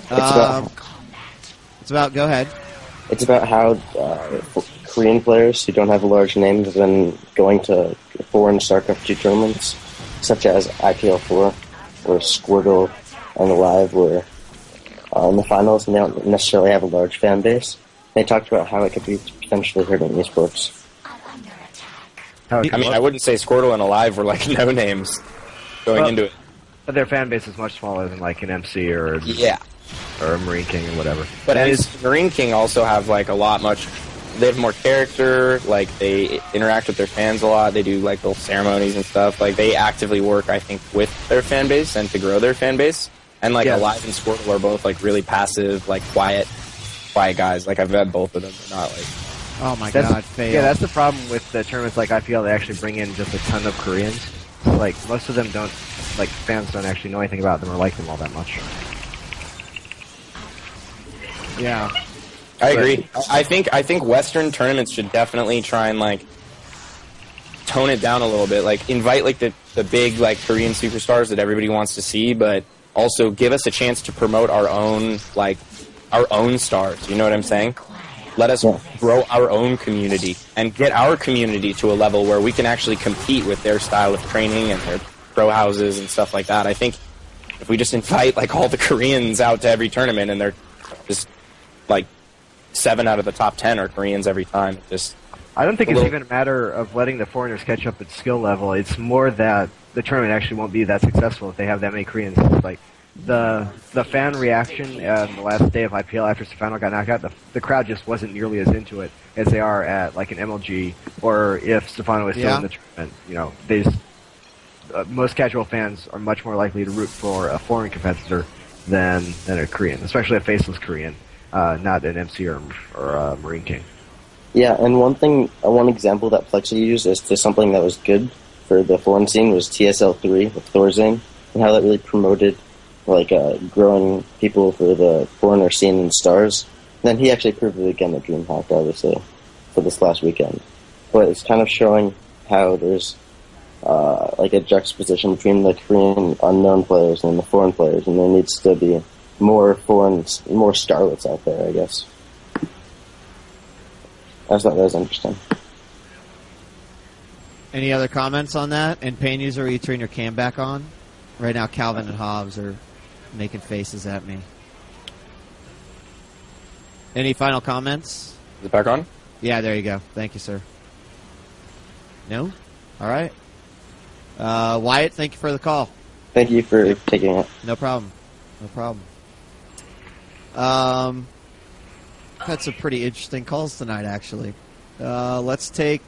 It's about, go ahead. It's about how Korean players who don't have a large name have been going to foreign StarCraft 2 tournaments, such as IPL4 or Squirtle and Alive, where in the finals and they don't necessarily have a large fan base. They talked about how it could be potentially hurting esports. I mean, I wouldn't say Squirtle and Alive were like no names going into it. But their fan base is much smaller than like an MC or or a Marine King or whatever. But Marine King also have like a lot much. They have more character. Like they interact with their fans a lot. They do like little ceremonies and stuff. Like they actively work, I think, with their fan base and to grow their fan base. And like Alive and Squirtle are both like really passive, like quiet guys. Like I've had both of them. They're not like. Oh my god, fail. Yeah, that's the problem with the tournaments like IPL. They actually bring in just a ton of Koreans. Like most of them don't, like fans don't actually know anything about them or like them all that much. Yeah, I agree. I think Western tournaments should definitely try and like tone it down a little bit. Like invite like the big like Korean superstars that everybody wants to see, but also give us a chance to promote our own stars. You know what I'm saying? Let us grow our own community and get our community to a level where we can actually compete with their style of training and their pro houses and stuff like that. I think if we just invite like all the Koreans out to every tournament and they're just like 7 out of the top 10 are Koreans every time, I don't think it's even a matter of letting the foreigners catch up at skill level. It's more that the tournament actually won't be that successful if they have that many Koreans. Like the fan reaction on the last day of IPL after Stefano got knocked out, the crowd just wasn't nearly as into it as they are at like an MLG or if Stefano is still in the tournament. You know, they just, most casual fans are much more likely to root for a foreign competitor than a Korean, especially a faceless Korean, not an MC or a Marine King. Yeah, and one example that Plexa used as to something that was good for the foreign scene was TSL3 with Thorzane, and how that really promoted like growing people for the foreigner scene in stars. And then he actually proved it again at DreamHack, obviously, for this last weekend. But it's kind of showing how there's like a juxtaposition between the Korean unknown players and the foreign players, and there needs to be more starlets out there, I guess. I thought that was interesting. Any other comments on that? And Pain User, are you turning your cam back on? Right now, Calvin and Hobbs are making faces at me. Any final comments? Is it back on? Yeah, there you go. Thank you, sir. No? All right. Wyatt, thank you for the call. Thank you for taking it. No problem. No problem. Had some pretty interesting calls tonight, actually. Let's take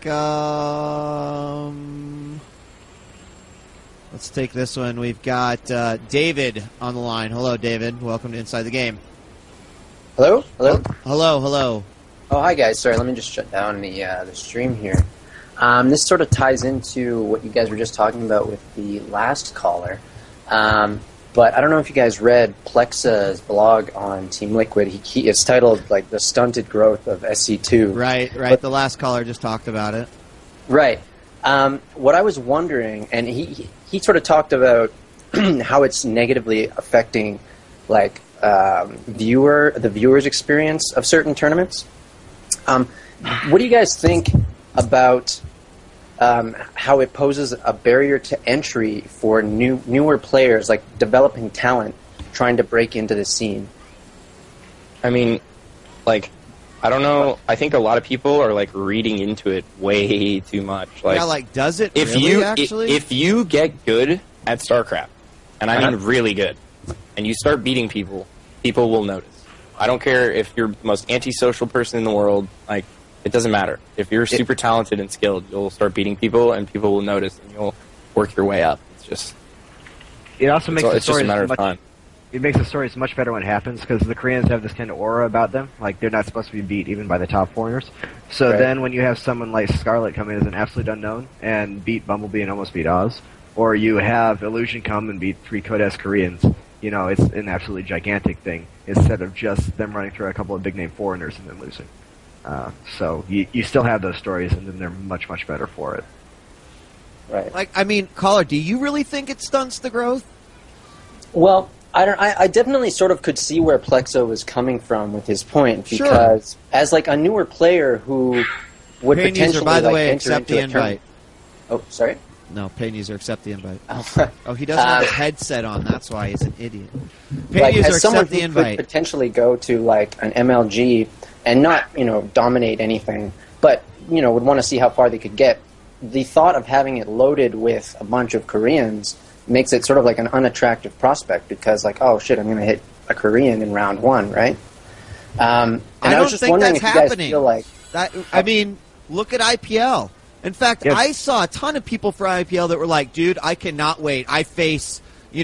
this one. We've got David on the line. Hello, David. Welcome to Inside the Game. Hello? Hello? Hello. Oh, hi, guys. Sorry, let me just shut down the stream here. This sort of ties into what you guys were just talking about with the last caller. But I don't know if you guys read Plexa's blog on Team Liquid. It's titled, like, The Stunted Growth of SC2. Right. The last caller just talked about it. Right. What I was wondering, and he sort of talked about how it's negatively affecting, like, the viewer's experience of certain tournaments. What do you guys think about how it poses a barrier to entry for newer players, like developing talent, trying to break into the scene? I mean, like, I don't know. I think a lot of people are like reading into it way too much. Like, yeah, like, does it if really, you actually? If you get good at StarCraft, and I mean really good, and you start beating people, people will notice. I don't care if you're the most antisocial person in the world. Like, it doesn't matter. If you're super talented and skilled, you'll start beating people, and people will notice, and you'll work your way up. It's just. It also makes the it's just a stories matter of much. time. It makes the stories much better when it happens because the Koreans have this kind of aura about them, like they're not supposed to be beat even by the top foreigners. So Right. then when you have someone like Scarlet come in as an absolute unknown and beat Bumblebee and almost beat Oz, or you have Illusion come and beat 3 Codes Koreans, you know, it's an absolutely gigantic thing instead of just them running through a couple of big name foreigners and then losing. So you still have those stories, and then they're much, much better for it. Right. Like, I mean, caller, do you really think it stunts the growth? Well, I definitely sort of could see where Plexo was coming from with his point, Sure. because as like a newer player who would Pain potentially user, by the like, way, enter accept into the a invite. Oh, sorry. No, Pain user, accept the invite. Oh, he doesn't have his headset on. That's why he's an idiot. Pain Like, user, as someone accept the who invite. could potentially go to like an MLG and not, dominate anything, but would want to see how far they could get. The thought of having it loaded with a bunch of Koreans makes it sort of like an unattractive prospect because, like, oh shit, I'm going to hit a Korean in round 1, right? And I was just wondering if you guys feel like I mean, look at IPL. In fact, I saw a ton of people for IPL that were like, dude, I cannot wait. I face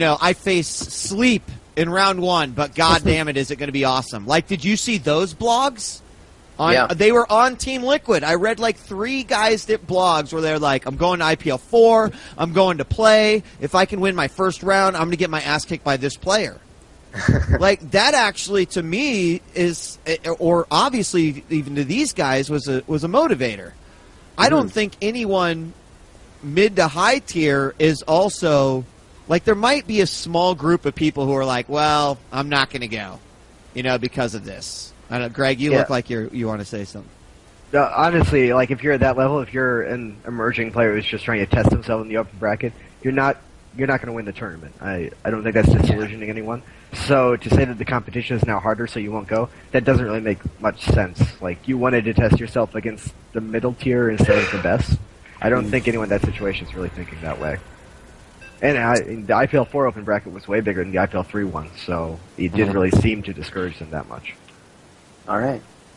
sleep in round 1, but god damn it, is it going to be awesome. Like, did you see those blogs? They were on Team Liquid. I read like 3 guys' blogs where they're like, I'm going to IPL 4, I'm going to play. If I can win my first round, I'm going to get my ass kicked by this player. Like, that actually, to me, is, or obviously even to these guys, was a motivator. I don't think anyone mid to high tier is also, like, there might be a small group of people who are like, well, I'm not going to go, because of this. I don't know, Greg, you look like you want to say something. No, honestly, like, if you're at that level, if you're an emerging player who's just trying to test himself in the open bracket, you're not going to win the tournament. I don't think that's disillusioning anyone. So to say that the competition is now harder so you won't go, that doesn't really make much sense. Like, you wanted to test yourself against the middle tier instead of the best. I don't think anyone in that situation is really thinking that way. And the IPL 4 open bracket was way bigger than the IPL 3 one, so it didn't really seem to discourage them that much. All right.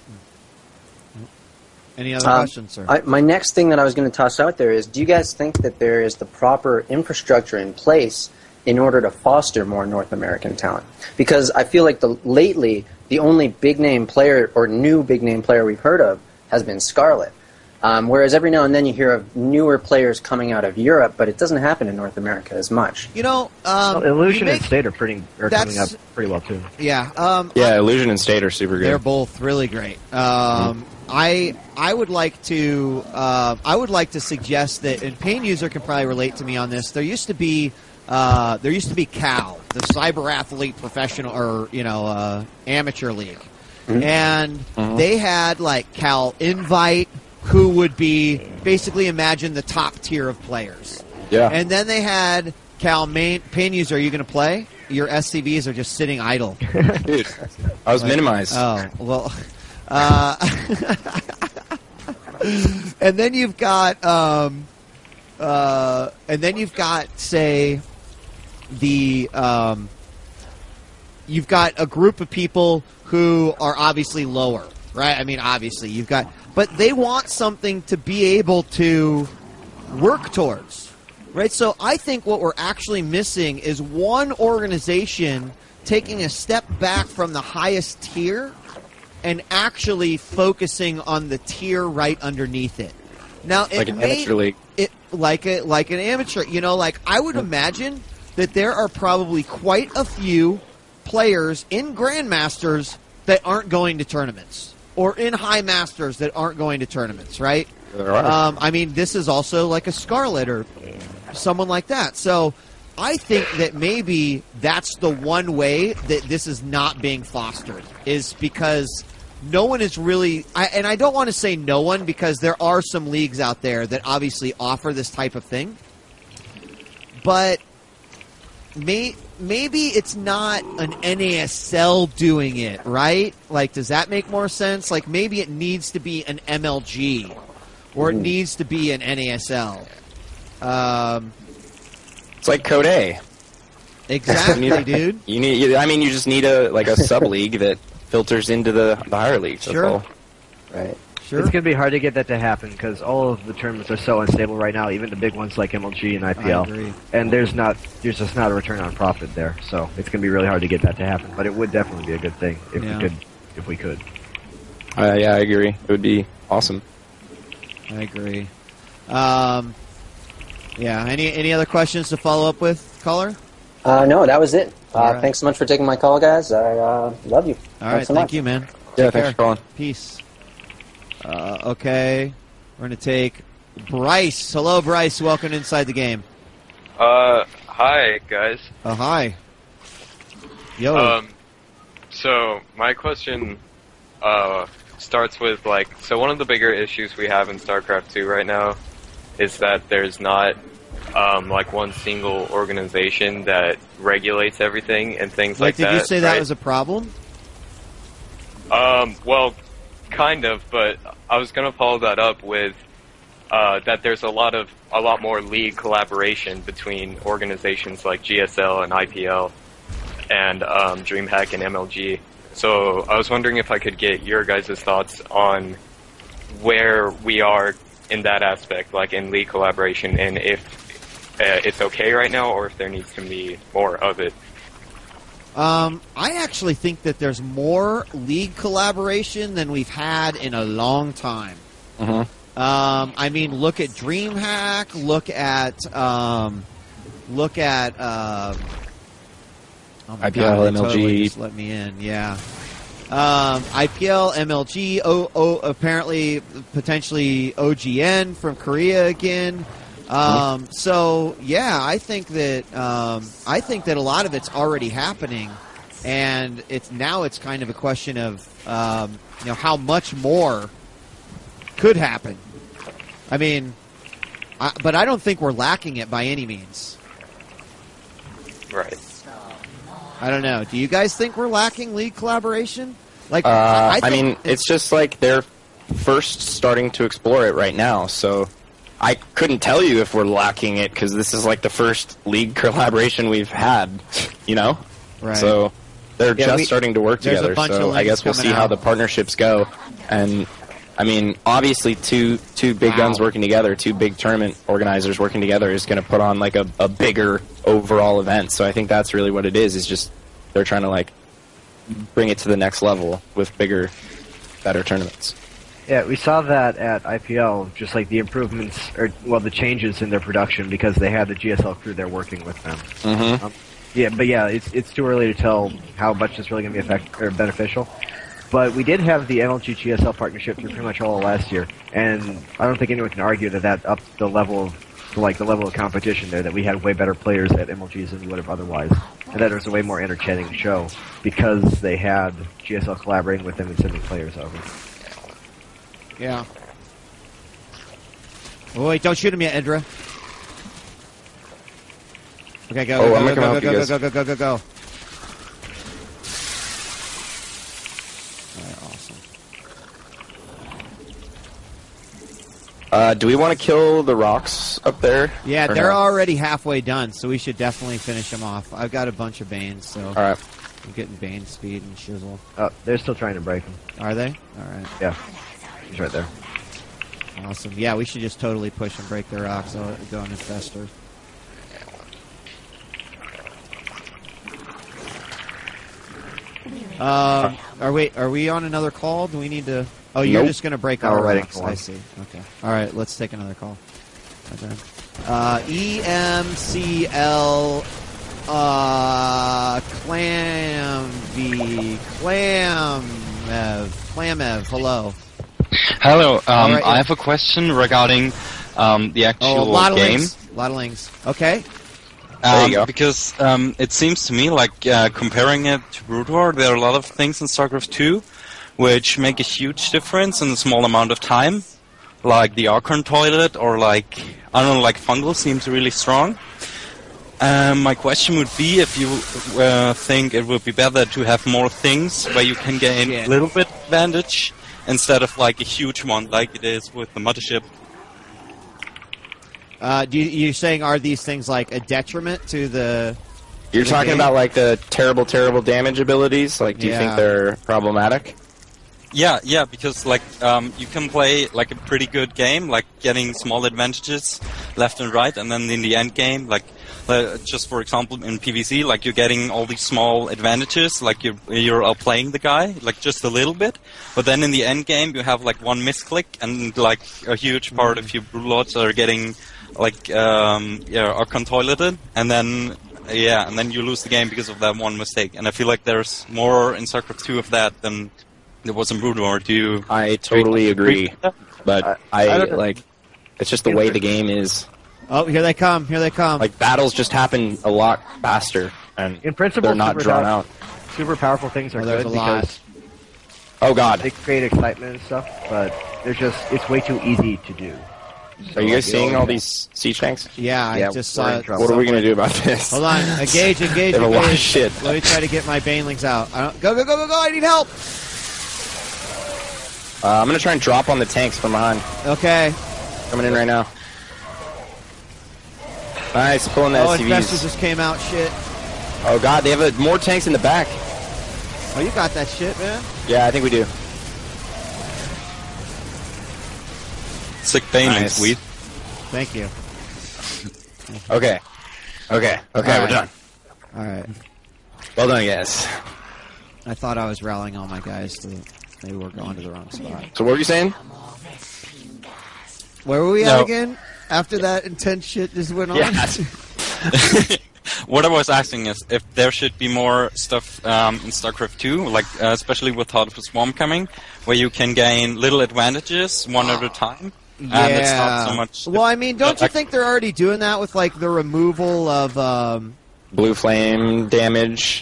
Any other questions, sir? My next thing that I was going to toss out there is, do you guys think that there is the proper infrastructure in place in order to foster more North American talent? Because I feel like lately, the only big-name player or new big-name player we've heard of has been Scarlet. Whereas every now and then you hear of newer players coming out of Europe, but it doesn't happen in North America as much. Illusion and State are coming up pretty well too. Yeah. Illusion and State are super good. They're both really great. I would like to suggest that, and Pain User can probably relate to me on this. There used to be Cal, the Cyber Athlete Professional or Amateur League, and they had like Cal Invite, who would be basically, imagine the top tier of players. Yeah. And then they had Cal Pain User. Are you going to play? Your SCVs are just sitting idle. Dude, I was minimized. Oh, well. And then you've got, say, you've got a group of people who are obviously lower, right? I mean, obviously you've got, but they want something to be able to work towards, right? So I think what we're actually missing is one organization taking a step back from the highest tier and actually focusing on the tier right underneath it. Now, Like an amateur league. Like an amateur, like I would imagine that there are probably quite a few players in Grandmasters that aren't going to tournaments, or in High Masters that aren't going to tournaments, right? There are. I mean, this is also like a Scarlet or someone like that. So I think that maybe that's the one way that this is not being fostered, is because no one is really, and I don't want to say no one, because there are some leagues out there that obviously offer this type of thing, but maybe it's not an NASL doing it, right? Like, does that make more sense? Like, maybe it needs to be an MLG, or it needs to be an NASL. It's like Code A. Exactly, dude. You just need a sub league that filters into the higher leagues. That's Sure. all. Right. Sure. It's going to be hard to get that to happen because all of the tournaments are so unstable right now, even the big ones like MLG and IPL. I agree. And there's just not a return on profit there. So it's going to be really hard to get that to happen. But it would definitely be a good thing if we could. Yeah, I agree. It would be awesome. I agree. Yeah. Any other questions to follow up with, caller? No, that was it. All right. Thanks so much for taking my call, guys. I love you. All right, Thanks so thank much. you, man. Yeah, Take thanks care. for calling. Peace. Okay, we're going to take Bryce. Hello, Bryce. Welcome to Inside the Game. Hi, guys. Hi. Yo. So, my question starts with, so one of the bigger issues we have in StarCraft 2 right now is that there's not, one single organization that regulates everything and things like that. Did you say that right? was a problem? Well, kind of, but I was going to follow that up with that there's a lot more league collaboration between organizations like GSL and IPL and DreamHack and MLG. So I was wondering if I could get your guys' thoughts on where we are in that aspect, like in league collaboration, and if it's okay right now or if there needs to be more of it. I actually think that there's more league collaboration than we've had in a long time. I mean, look at DreamHack. Look at oh my IPL, God, they MLG. totally just let me in. Yeah. IPL, MLG. Apparently, potentially OGN from Korea again. So yeah, I think that a lot of it's already happening, and it's kind of a question of how much more could happen. I mean, but I don't think we're lacking it by any means. Right. I don't know. Do you guys think we're lacking league collaboration? Like, I mean, it's just like they're first starting to explore it right now, so I couldn't tell you if we're lacking it because this is like the first league collaboration we've had, Right. So they're just starting to work there's a together. bunch of So I links guess we'll coming see how out. the partnerships go. And I mean, obviously, two big guns working together, two big tournament organizers working together is going to put on like a bigger overall event. So I think that's really what it is. Is just they're trying to like bring it to the next level with bigger, better tournaments. Yeah, we saw that at IPL, just like the improvements, the changes in their production because they had the GSL crew there working with them. It's too early to tell how much it's really going to be beneficial. But we did have the MLG GSL partnership through pretty much all of last year, and I don't think anyone can argue that upped the level of competition there. That we had way better players at MLGs than we would have otherwise, and that it was a way more entertaining show because they had GSL collaborating with them and sending players over. Yeah. Oh, wait, don't shoot him yet, Edra. Okay, go. I'm Go, gonna go, come go, help you go, guys. go, go, go, go, go. All right, Do we want to kill the rocks up there? Yeah, or they're no? already halfway done, so we should definitely finish them off. I've got a bunch of Banes, so... Alright. I'm getting Bane speed and shizzle. Oh, they're still trying to break him. Are they? Alright. Yeah. He's right there. Awesome. Yeah, we should just totally push and break their rocks. I'll go on Infestor. Are we on another call? Do we need to... Oh, you're Nope. just going to break No, our we're waiting rocks. for I one. see. Okay. All right, let's take another call. Okay. EMCL Clamev, hello. Hello. All right, I have a question regarding the actual a lot of game. links. A lot of links. Okay. There you go. Because it seems to me like comparing it to Brood War, there are a lot of things in StarCraft 2 which make a huge difference in a small amount of time. Like the Archon Toilet, or like, I don't know, like Fungal seems really strong. My question would be if you think it would be better to have more things where you can gain a little bit advantage instead of like a huge one like it is with the Mothership. You're saying, are these things like a detriment to the... You're the talking game? about like the terrible damage abilities? Like, do you think they're problematic? Yeah, because like you can play like a pretty good game, like getting small advantages left and right, and then in the end game, like just for example in PvC, like you're getting all these small advantages, like you're outplaying the guy, like just a little bit, but then in the end game you have like one misclick, and like a huge part of your Broodlords are getting like Archon toileted, and then you lose the game because of that one mistake. And I feel like there's more in StarCraft 2 of that than there was in Brood War. I totally agree, but I like it's just the way the game is. Oh, here they come! Like battles just happen a lot faster, and in principle, they're not drawn out. Super powerful things are there's good a lot. because oh god, they create excitement and stuff, but it's way too easy to do. Are you guys seeing all these siege tanks? Yeah, I just saw it. What are we going to do about this? Hold on, engage. They have a lot of shit. Let me try to get my Banelings out. Go! I need help. I'm going to try and drop on the tanks from behind. Okay. Coming in right now. Nice, pulling the SCVs. Infestor just came out. Shit. Oh god, they have more tanks in the back. Oh, you got that shit, man. Yeah, I think we do. Sick Baneling, Nice. sweet. Thank you. Okay, we're done. All right. Well done, guys. I thought I was rallying all my guys to... Maybe we're going to the wrong spot. So what were you saying? Where were we at again? After that intense shit just went on? Yeah. What I was asking is if there should be more stuff in StarCraft 2, like especially with Heart of the Swarm coming, where you can gain little advantages one at a time. And it's not so much... Well, I mean, don't you think they're already doing that with, like, the removal of... Blue flame damage.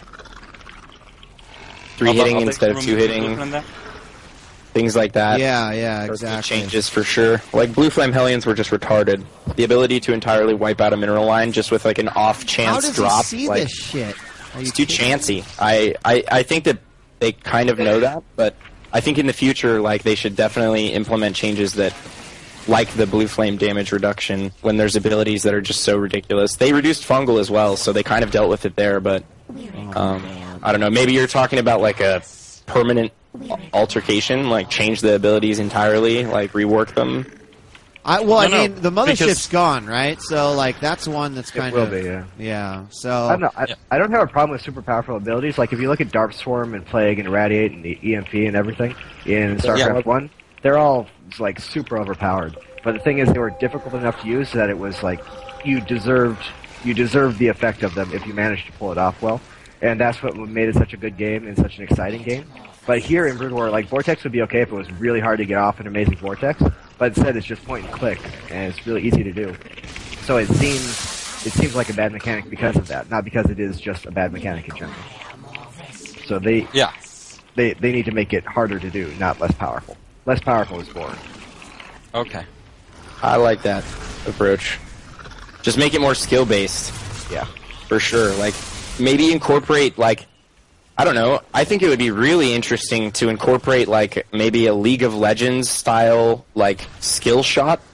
3 hitting instead of 2 hitting. Things like that. Yeah, Those exactly. changes for sure. Like Blue Flame Hellions were just retarded. The ability to entirely wipe out a mineral line just with like an off How chance does drop. he see like, this shit? It's too chancy. I think that they kind of know that, but I think in the future, like they should definitely implement changes that, like the Blue Flame damage reduction, when there's abilities that are just so ridiculous. They reduced fungal as well, so they kind of dealt with it there. But I don't know. Maybe you're talking about like a permanent altercation, like change the abilities entirely, like rework them. I mean, the mothership's gone, right? So, like, that's one that's kind of... It will be, yeah. So... I don't know. I don't have a problem with super powerful abilities. Like, if you look at Dark Swarm and Plague and Irradiate and the EMP and everything in StarCraft 1, they're all, like, super overpowered. But the thing is, they were difficult enough to use that it was, like, you deserved the effect of them if you managed to pull it off well. And that's what made it such a good game and such an exciting game. But here in Brood War, like, Vortex would be okay if it was really hard to get off an amazing Vortex. But instead, it's just point and click, and it's really easy to do. So it seems like a bad mechanic because of that, not because it is just a bad mechanic in general. So they need to make it harder to do, not less powerful. Less powerful is boring. Okay. I like that approach. Just make it more skill based. Yeah. For sure. Like, maybe incorporate, like, I don't know. I think it would be really interesting to incorporate, like, maybe a League of Legends style, like, skill shot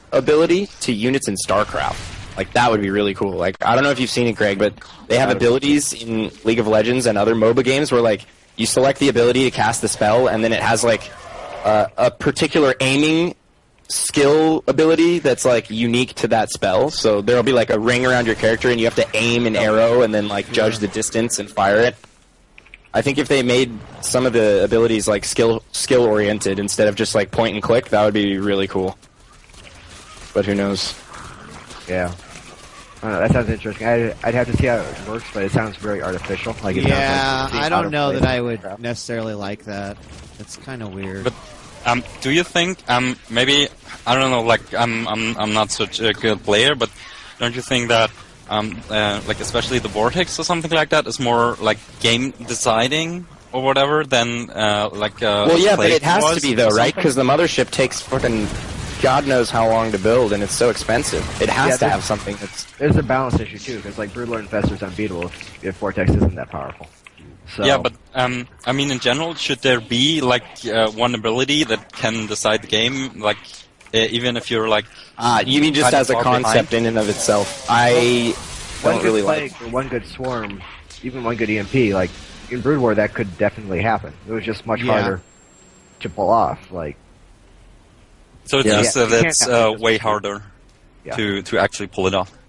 ability to units in StarCraft. Like, that would be really cool. Like, I don't know if you've seen it, Greg, but they have abilities in League of Legends and other MOBA games where, like, you select the ability to cast the spell, and then it has, like, a particular aiming skill ability that's, like, unique to that spell. So there'll be, like, a ring around your character, and you have to aim an arrow and then, like, judge the distance and fire it. I think if they made some of the abilities, like, skill-oriented instead of just, like, point and click, that would be really cool. But who knows? Yeah. I don't know, that sounds interesting. I'd have to see how it works, but it sounds very artificial. Like it yeah, sounds like I don't know that I would necessarily like that. It's kind of weird. But do you think maybe I don't know? Like I'm not such a good player, but don't you think that like especially the Vortex or something like that is more like game deciding or whatever than like well, yeah, but it has to be though, right? Because the mothership takes fucking God knows how long to build, and it's so expensive. It has to have something that's... There's a balance issue, too, because, like, Broodlord Infestor's unbeatable if Vortex isn't that powerful. So. Yeah, but, I mean, in general, should there be, like, one ability that can decide the game, like, even if you're, like... you mean just as a concept in and of itself? I don't really like... One good Swarm, even one good EMP, like, in Brood War, that could definitely happen. It was just much harder to pull off, like... So it's just that's way harder to actually pull it off.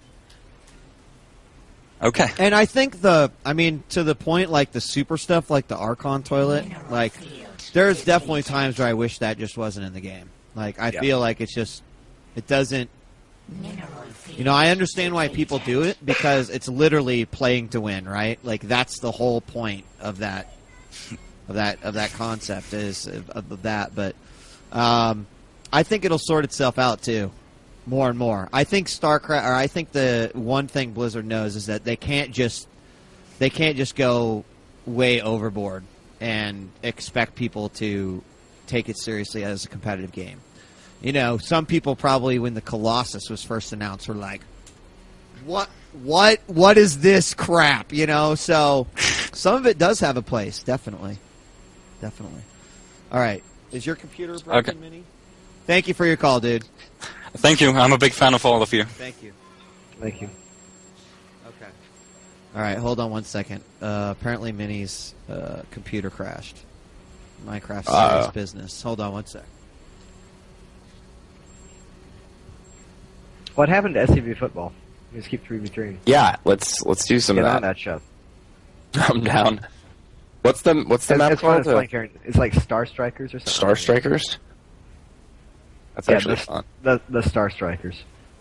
Okay. And I think to the point, like the super stuff, like the Archon toilet, like there's definitely times where I wish that just wasn't in the game. Like I feel like it doesn't. You know, I understand why people do it because it's literally playing to win, right? Like that's the whole point of that concept is of that, but. I think it'll sort itself out too, more and more. I think StarCraft, or I think the one thing Blizzard knows is that they can't just go way overboard and expect people to take it seriously as a competitive game. You know, some people probably when the Colossus was first announced were like, what is this crap? You know, so some of it does have a place, definitely. All right, is your computer broken, Minnie? Thank you for your call, dude. Thank you. I'm a big fan of all of you. Thank you. Okay. All right, hold on one second. Apparently Minnie's computer crashed. Minecraft serious business. Hold on one sec. What happened to SCV football? You just keep 3v3. Yeah, let's do some of that. Get on that show. I'm down. What's the map called? It's like Star Strikers or something. Star Strikers? That's actually fun. The Star Strikers.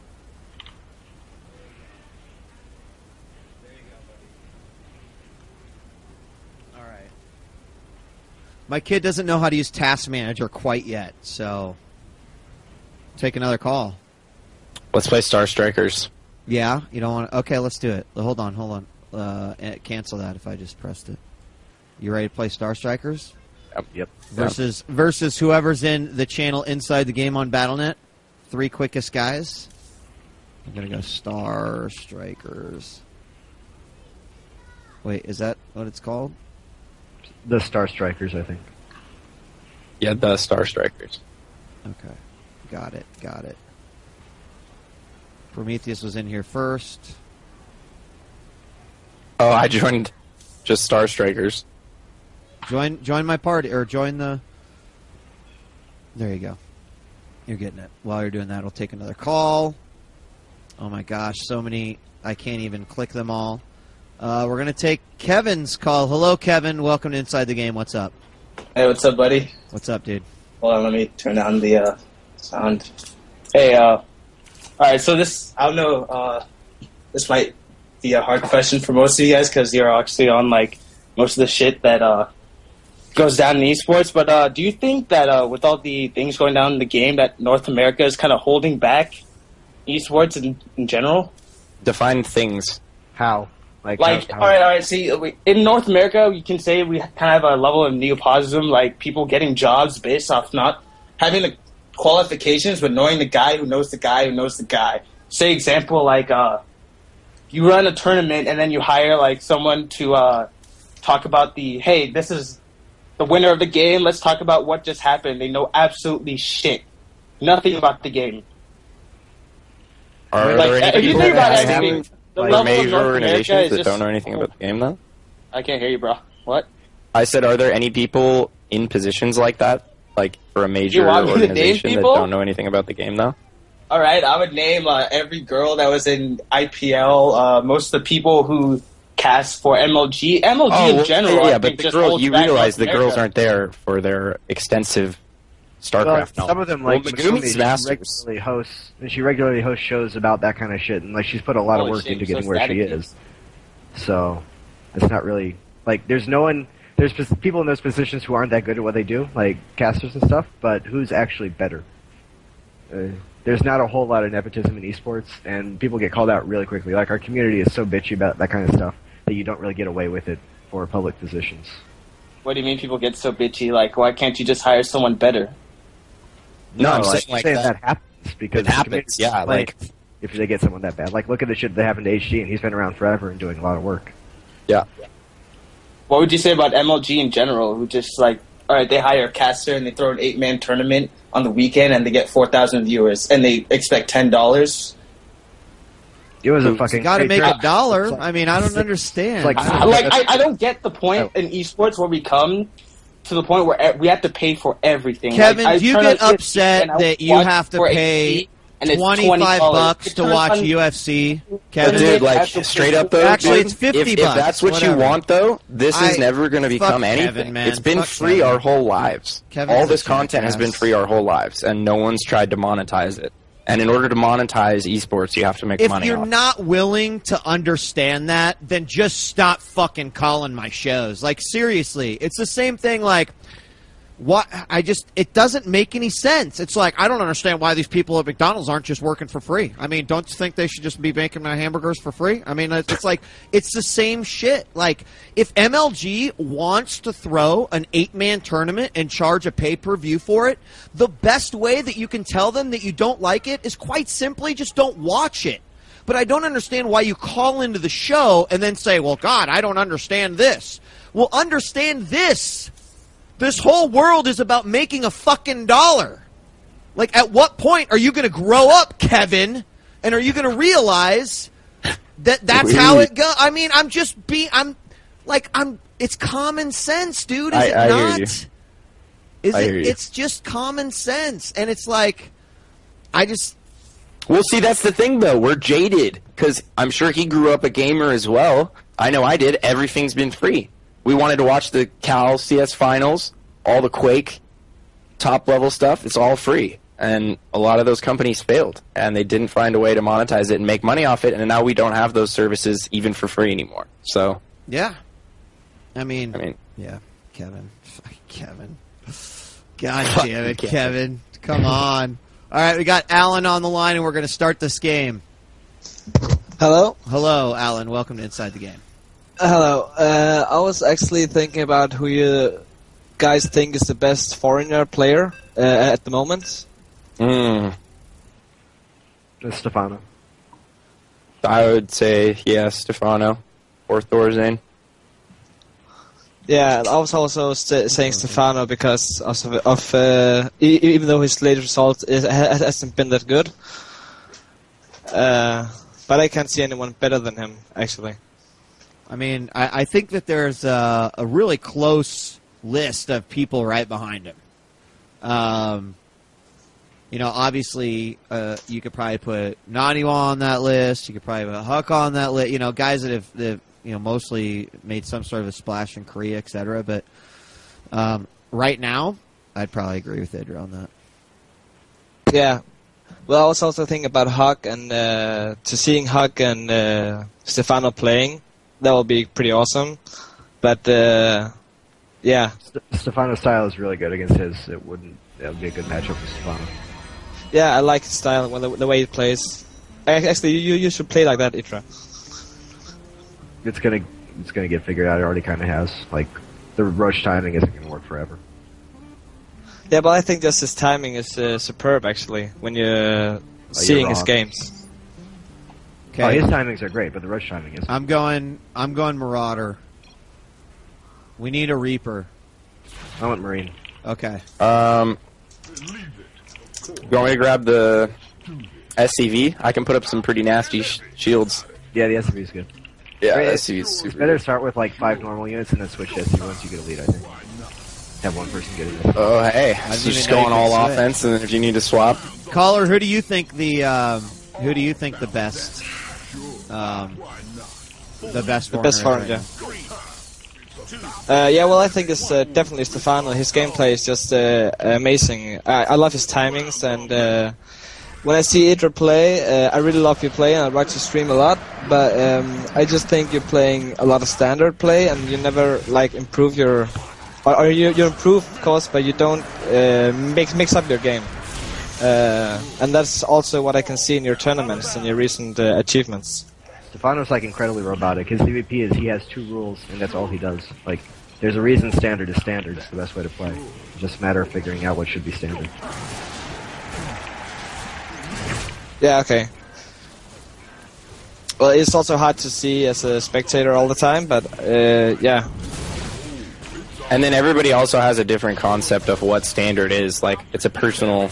All right. My kid doesn't know how to use Task Manager quite yet, so take another call. Let's play Star Strikers. Yeah, you don't want to? Okay, let's do it. Hold on. Cancel that if I just pressed it. You ready to play Star Strikers? Yep. Versus whoever's in the channel inside the game on Battle.net. 3 quickest guys. I'm going to go Star Strikers. Wait, is that what it's called? The Star Strikers, I think. Yeah, the Star Strikers. Okay. Got it. Prometheus was in here first. Oh, I joined just Star Strikers. Join my party, or join the... There you go. You're getting it. While you're doing that, I'll take another call. Oh my gosh, so many. I can't even click them all. We're going to take Kevin's call. Hello, Kevin. Welcome to Inside the Game. What's up? Hey, what's up, buddy? What's up, dude? Hold on, let me turn down the sound. Hey, alright, so this, I don't know, this might be a hard question for most of you guys, because you're actually on, like, most of the shit that, goes down in esports, but do you think that with all the things going down in the game that North America is kind of holding back esports in general? Define things. How? All right. See, in North America, you can say we kind of have a level of neoposism, like people getting jobs based off not having the qualifications, but knowing the guy who knows the guy who knows the guy. Say, example, like you run a tournament and then you hire like someone to talk about hey, this is the winner of the game. Let's talk about what just happened. They know absolutely shit, nothing about the game. Are Like, there if any you people think about that it, I mean, have the level of major North America organizations is that just- don't know anything about the game, though? I can't hear you, bro. What? I said, are there any people in positions like that, like for a major want me to name organization that people? don't know anything about the game, though? All right, I would name every girl that was in IPL. Most of the people who cast for MLG. MLG in general. yeah, I but think the just girls, holds you back realize the North girls America. aren't there for their extensive StarCraft Well, knowledge. some of them, like well, Megumi, Megumi's she Masters. regularly hosts shows about that kind of shit, and like she's put a lot of Holy work shit, into you're getting so where she staticky. is. So it's not really like there's no one. There's people in those positions who aren't that good at what they do, like casters and stuff. But who's actually better? There's not a whole lot of nepotism in esports, and people get called out really quickly. Like our community is so bitchy about that kind of stuff that you don't really get away with it for public positions. What do you mean people get so bitchy? Like, why can't you just hire someone better? No, I'm like, saying like saying that. happens because It the happens, community yeah, like- complains if they get someone that bad. Like, look at the shit that happened to HG, and he's been around forever and doing a lot of work. Yeah. What would you say about MLG in general? Who just like, all right, they hire a caster and they throw an 8-man tournament on the weekend and they get 4,000 viewers and they expect $10. It was a fucking. Got to make great $1. I mean, I don't understand. I don't get the point in esports where we come to the point where we have to pay for everything. Kevin, Like, I do you turn get on ESPN upset and I that you watch have to for pay HD and it's $25 $20. to watch UFC? Kevin, Dude, like straight up though, actually, dude, it's $50. If that's what whatever. you want, though, this is never going to become fuck anything. Kevin, man. It's been Fuck free Kevin. our whole lives. Kevin's All a this content has been jackass. free our whole lives, and no one's tried to monetize it. And in order to monetize esports, you have to make If money you're off. not willing to understand that, then just stop fucking calling my shows. Like, seriously, it's the same thing. Like, what? It doesn't make any sense. It's like, I don't understand why these people at McDonald's aren't just working for free. I mean, don't you think they should just be making my hamburgers for free? I mean, it's like, it's the same shit. Like, if MLG wants to throw an 8-man tournament and charge a pay-per-view for it, the best way that you can tell them that you don't like it is quite simply just don't watch it. But I don't understand why you call into the show and then say, well, God, I don't understand this. Well, understand this. This whole world is about making a fucking dollar. Like, at what point are you going to grow up, Kevin? And are you going to realize that that's how it goes? I mean, it's common sense, dude. Is it I hear not? you. I hear you. It's just common sense. And it's like, Well, see, that's the thing, though. We're jaded, because I'm sure he grew up a gamer as well. I know I did. Everything's been free. We wanted to watch the Cal CS Finals, all the Quake top-level stuff. It's all free. And a lot of those companies failed, and they didn't find a way to monetize it and make money off it, and now we don't have those services even for free anymore. So, yeah. I mean, yeah, Kevin. Fucking Kevin. God damn it, Kevin. Come on. All right, we got Alan on the line, and we're going to start this game. Hello? Hello, Alan. Welcome to Inside the Game. Hello. I was actually thinking about who you guys think is the best foreigner player at the moment. Stefano. I would say, yeah, Stefano or Thorzane. Yeah, I was also saying Stefano because of even though his latest result hasn't been that good. But I can't see anyone better than him, actually. I mean, I think that there's a really close list of people right behind him. Obviously, you could probably put Naniwa on that list. You could probably put Huck on that list. Guys that have mostly made some sort of a splash in Korea, etc. But right now, I'd probably agree with Idra on that. Yeah. Well, I was also thinking about Huck and to seeing Huck and Stefano playing, that would be pretty awesome. But yeah, Stefano's style is really good against his. That would be a good matchup for Stefano. Yeah, I like his style, the way he plays. Actually, you should play like that, Itra. It's gonna get figured out. It already kind of has. Like the rush timing isn't gonna work forever. Yeah, but I think just his timing is superb. Actually, when you're seeing his games. Okay, his timings are great, but the rush timing is. I'm going Marauder. We need a Reaper. I want Marine. Okay. You want me to grab the SCV. I can put up some pretty nasty shields. Yeah, the SCV is good. Yeah, Right, SCV is super it's better good. to start with like 5 normal units and then switch to SCV once you get a lead, I think. Have one person get it. Oh, hey. So just going all offense, and then if you need to swap. Caller, who do you think the best foreigner, yeah. Well, I think it's definitely Stefano. His gameplay is just amazing. I love his timings, and when I see Idra play, I really love you play, and I watch you stream a lot. But I just think you're playing a lot of standard play, and you never like improve your, or you improve, of course, but you don't mix up your game. And that's also what I can see in your tournaments and your recent achievements. Stefano's like incredibly robotic. His CVP is he has 2 rules, and that's all he does. Like, there's a reason standard is standard. It's the best way to play. It's just a matter of figuring out what should be standard. Yeah, okay. Well, it's also hard to see as a spectator all the time, but yeah. And then everybody also has a different concept of what standard is. Like, it's a personal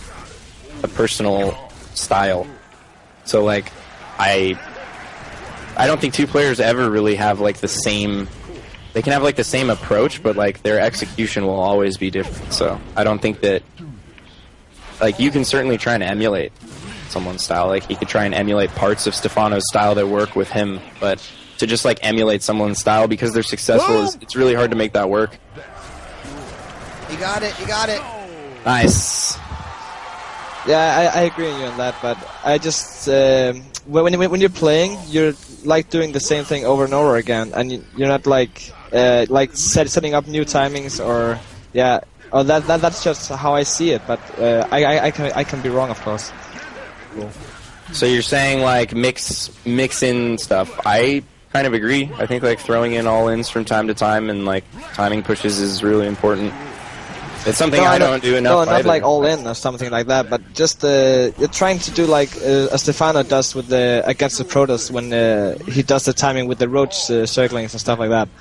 style. So, like, I don't think 2 players ever really have like the same. They can have like the same approach, but like their execution will always be different. So I don't think that. Like, you can certainly try and emulate someone's style. Like, he could try and emulate parts of Stefano's style that work with him, but to just like emulate someone's style because they're successful, it's really hard to make that work. You got it. Nice. Yeah, I agree with you on that, but I just when you're playing, you're like doing the same thing over and over again, and you're not like setting up new timings or yeah. Oh, that's just how I see it, but I can be wrong, of course. Cool. So you're saying like mix in stuff. I kind of agree. I think like throwing in all-ins from time to time and like timing pushes is really important. It's something I don't do enough. No, not either. like all-in or something like that, but just you're trying to do like Stefano does with against the Protoss when he does the timing with the roach circlings and stuff like that.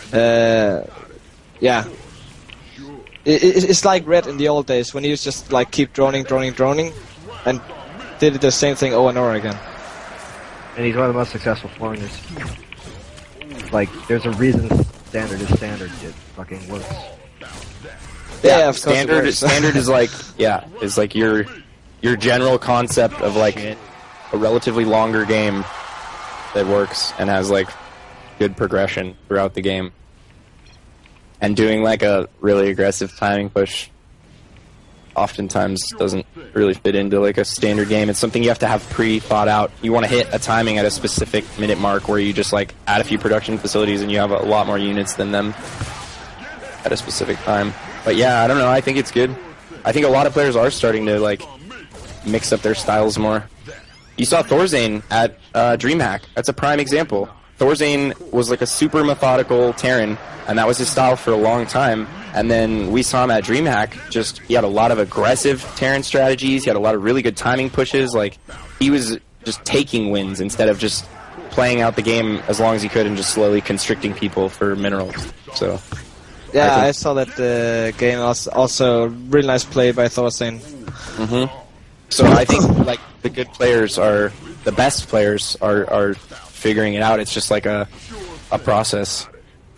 Yeah. It's like Red in the old days when he was just like keep droning, and did the same thing over and over again. And he's one of the most successful foreigners. Like, there's a reason standard is standard. It fucking works. Yeah, standard is like is like your general concept of like a relatively longer game that works and has like good progression throughout the game. And doing like a really aggressive timing push oftentimes doesn't really fit into like a standard game. It's something you have to have pre-thought out. You want to hit a timing at a specific minute mark where you just like add a few production facilities and you have a lot more units than them at a specific time. But yeah, I don't know. I think it's good. I think a lot of players are starting to like mix up their styles more. You saw Thorzane at DreamHack. That's a prime example. Thorzane was like a super methodical Terran, and that was his style for a long time. And then we saw him at DreamHack. He had a lot of aggressive Terran strategies. He had a lot of really good timing pushes. Like, he was just taking wins instead of just playing out the game as long as he could and just slowly constricting people for minerals. So. Yeah, I saw that game. Also, really nice play by Thorzane. Mm-hmm. So I think like the good players are the best players are figuring it out. It's just like a process.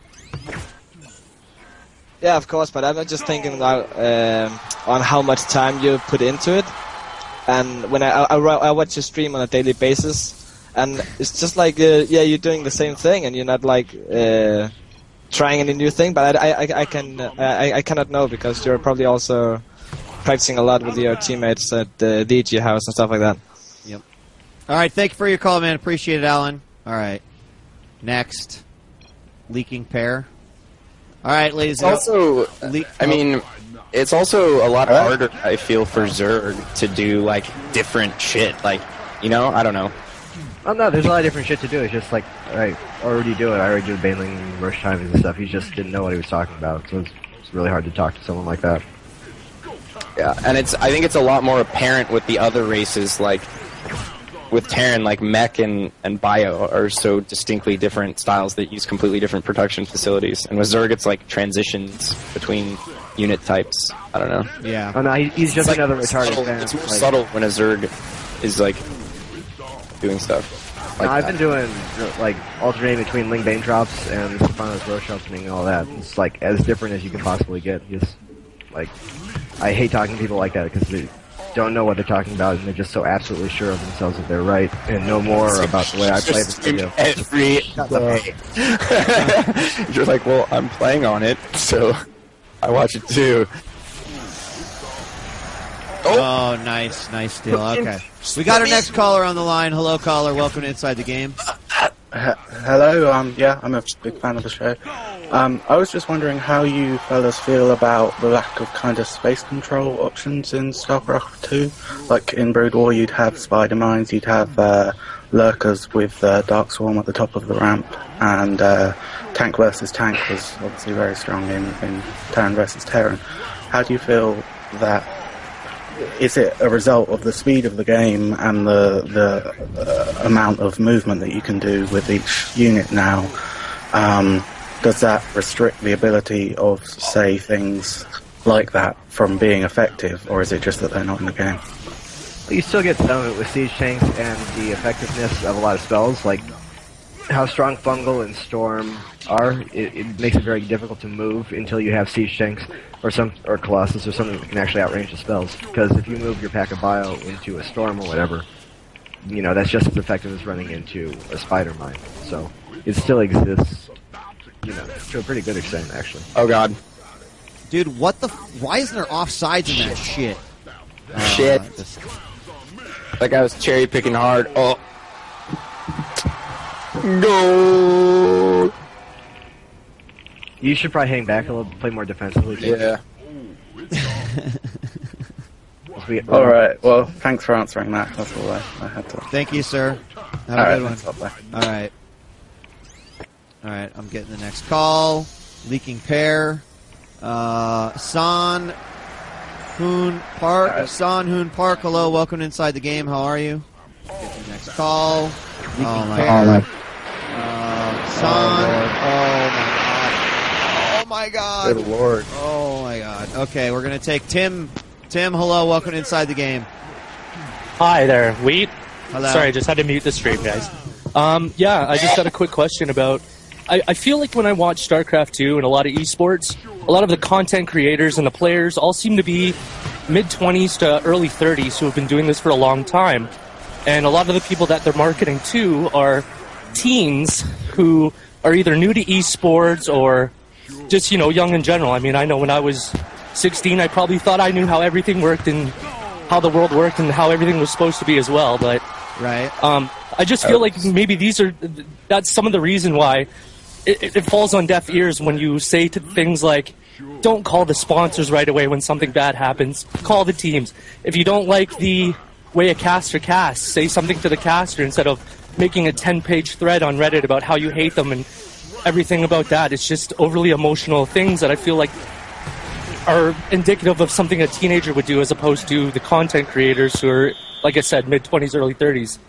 Yeah, of course, but I'm just thinking about on how much time you put into it. And when I watch your stream on a daily basis, and it's just like you're doing the same thing, and you're not like. Trying any new thing, but I cannot know because you're probably also practicing a lot with your teammates at the DG house and stuff like that. Yep. All right, thank you for your call, man. Appreciate it, Alan. All right, next, leaking pair. All right, ladies. It's also a lot harder. I feel for Zerg to do like different shit. Like, I don't know. Oh no, there's a lot of different shit to do. It's just like, I already do it. I already do Baneling rush timings and stuff. He just didn't know what he was talking about, so it's really hard to talk to someone like that. Yeah, and I think it's a lot more apparent with the other races, like with Terran, like Mech and Bio are so distinctly different styles that use completely different production facilities. And with Zerg, it's like transitions between unit types. I don't know. Yeah. Oh no, he's just like another retarded fan. It's more subtle when a Zerg is like doing stuff. Like I've been doing like alternating between Ling Bane drops and Stefano's Roche opening and all that. It's like as different as you can possibly get. Just like I hate talking to people like that because they don't know what they're talking about and they're just so absolutely sure of themselves that they're right and know more about the way I play this video. Every day. You're like, well, I'm playing on it, so I watch it too. Oh, nice steal. Okay. We got our next caller on the line. Hello, caller. Welcome to Inside the Game. Hello, yeah, I'm a big fan of the show. I was just wondering how you fellas feel about the lack of kind of space control options in StarCraft 2. Like in Brood War, you'd have spider mines, you'd have lurkers with Dark Swarm at the top of the ramp, and tank versus tank was obviously very strong in Terran versus Terran. How do you feel that? Is it a result of the speed of the game and the amount of movement that you can do with each unit now? Does that restrict the ability of, say, things like that from being effective, or is it just that they're not in the game? You still get some of it with siege tanks and the effectiveness of a lot of spells, like how strong Fungal and Storm are. It makes it very difficult to move until you have siege tanks or Colossus or something that can actually outrange the spells. Because if you move your pack of bio into a Storm or whatever, you know, that's just as effective as running into a spider mine. So it still exists, you know, to a pretty good extent, actually. Oh god. Dude, why isn't there offsides in that shit? Shit. That guy was cherry picking hard. Oh. Go. You should probably hang back a little, play more defensively. Yeah. All right. Well, thanks for answering that. That's all I had to. Thank you, sir. Have a good one. All right. All right. I'm getting the next call. Leaking pair. San Hoon Park. Right. San Hoon Park. Hello. Welcome to Inside the Game. How are you? Get the next call. Leaking pair. San. Oh my god. Good lord. Oh my god. Okay, we're gonna take Tim. Tim, hello, welcome to Inside the Game. Hi there, Wheat. Hello. Sorry, I just had to mute the stream, guys. Yeah, I just got a quick question about... I feel like when I watch StarCraft 2 and a lot of esports, a lot of the content creators and the players all seem to be mid-20s to early 30s who have been doing this for a long time. And a lot of the people that they're marketing to are teens who are either new to esports or just, you know, young in general. I mean, I know when I was 16, I probably thought I knew how everything worked and how the world worked and how everything was supposed to be as well. But right. I just feel like maybe that's some of the reason why it falls on deaf ears when you say to things like, don't call the sponsors right away when something bad happens. Call the teams. If you don't like the way a caster casts, say something to the caster instead of making a 10-page thread on Reddit about how you hate them and everything about that. It's just overly emotional things that I feel like are indicative of something a teenager would do as opposed to the content creators who are, like I said, mid-20s, early 30s.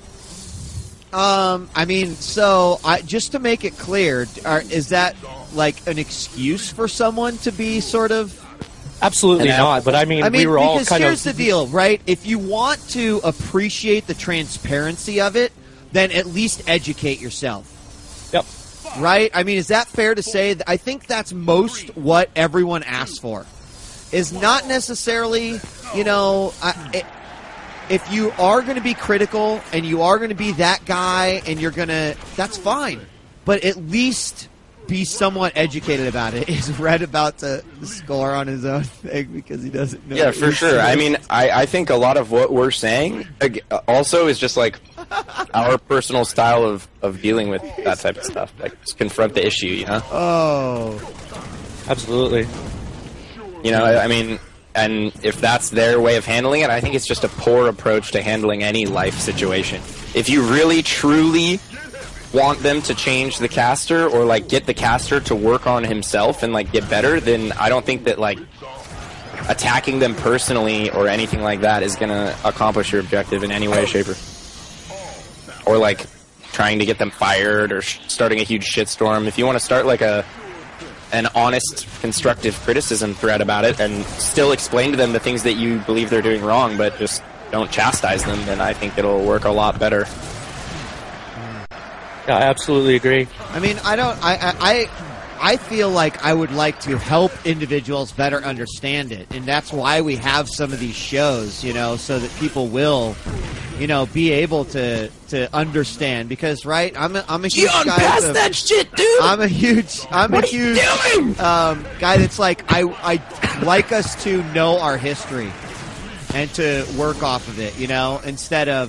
I mean, so just to make it clear, is that like an excuse for someone to be sort of... Absolutely not, but I mean we were all kind of... here's the deal, right? If you want to appreciate the transparency of it, then at least educate yourself. Yep. Right? I mean, is that fair to say? I think that's most what everyone asks for. Is not necessarily, you know, if you are going to be critical and you are going to be that guy and you're going to, that's fine. But at least be somewhat educated about it. Is Red about to score on his own thing because he doesn't know? Yeah, for sure. I mean, I think a lot of what we're saying also is just like our personal style of dealing with that type of stuff. Like, just confront the issue, you know? Oh. Absolutely. You know, I mean, and if that's their way of handling it, I think it's just a poor approach to handling any life situation. If you really, truly want them to change the caster or like get the caster to work on himself and like get better, then I don't think that like attacking them personally or anything like that is gonna accomplish your objective in any way, shape, or like trying to get them fired or starting a huge shitstorm. If you want to start like an honest, constructive criticism thread about it and still explain to them the things that you believe they're doing wrong, but just don't chastise them, then I think it'll work a lot better. Yeah, I absolutely agree. I mean, I feel like I would like to help individuals better understand it, and that's why we have some of these shows, you know, so that people will, you know, be able to understand. Because, right, I'm a huge guy. That shit, dude. I'm a huge guy that's like I like us to know our history and to work off of it, you know, instead of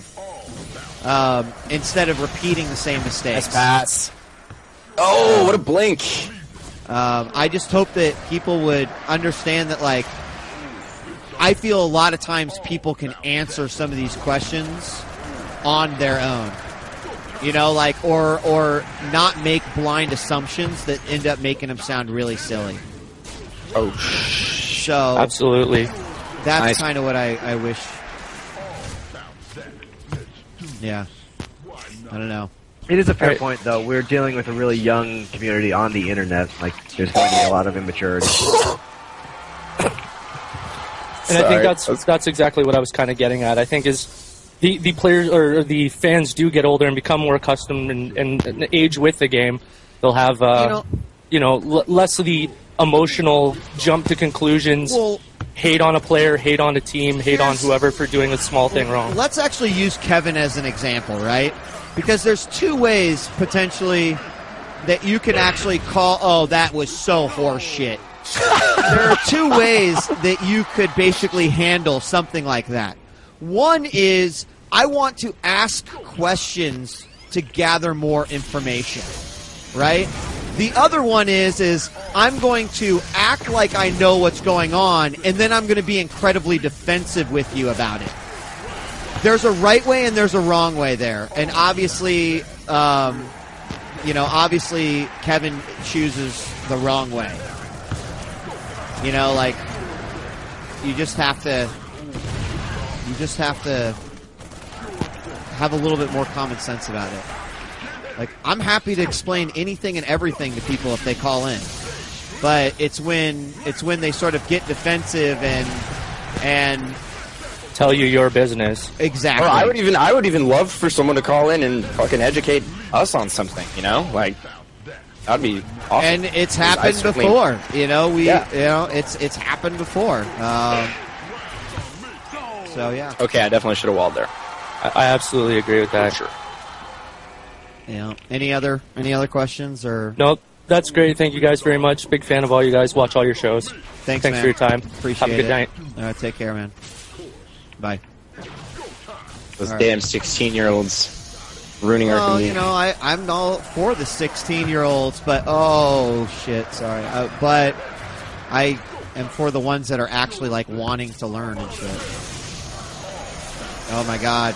repeating the same mistakes. Nice pass. Oh, what a blink. I just hope that people would understand that, like, I feel a lot of times people can answer some of these questions on their own. You know, like, or not make blind assumptions that end up making them sound really silly. Oh, so absolutely. That's Nice. kind of what I wish. Yeah. I don't know. It is a fair point, though. We're dealing with a really young community on the internet. Like, there's going to be a lot of immaturity. And I think that's exactly what I was kind of getting at. I think is the players or the fans do get older and become more accustomed and age with the game. They'll have less of the emotional jump to conclusions. Well, hate on a player, hate on a team, hate on whoever for doing a small thing wrong. Let's actually use Kevin as an example, right? Because there's two ways, potentially, that you can actually call, oh, that was so horse shit. There are two ways that you could basically handle something like that. One is, I want to ask questions to gather more information, right? The other one is I'm going to act like I know what's going on, and then I'm going to be incredibly defensive with you about it. There's a right way and there's a wrong way there. And obviously, obviously Kevin chooses the wrong way. You know, like, you just have to have a little bit more common sense about it. Like, I'm happy to explain anything and everything to people if they call in. But it's when they sort of get defensive and tell you your business. Exactly. Or I would even love for someone to call in and fucking educate us on something, you know? Like, that'd be awesome. And it's happened before, you know. It's happened before. So yeah. Okay, I definitely should have walled there. I absolutely agree with that. Sure. Yeah. Any other questions or? Nope. That's great. Thank you guys very much. Big fan of all you guys. Watch all your shows. Thanks man. for your time. Appreciate it. Have a good night. All right, take care, man. Bye. Those All damn 16-year-olds ruining our community. You know, I'm all for the 16-year-olds, but oh shit, sorry. But I am for the ones that are actually like wanting to learn and shit. Oh my god.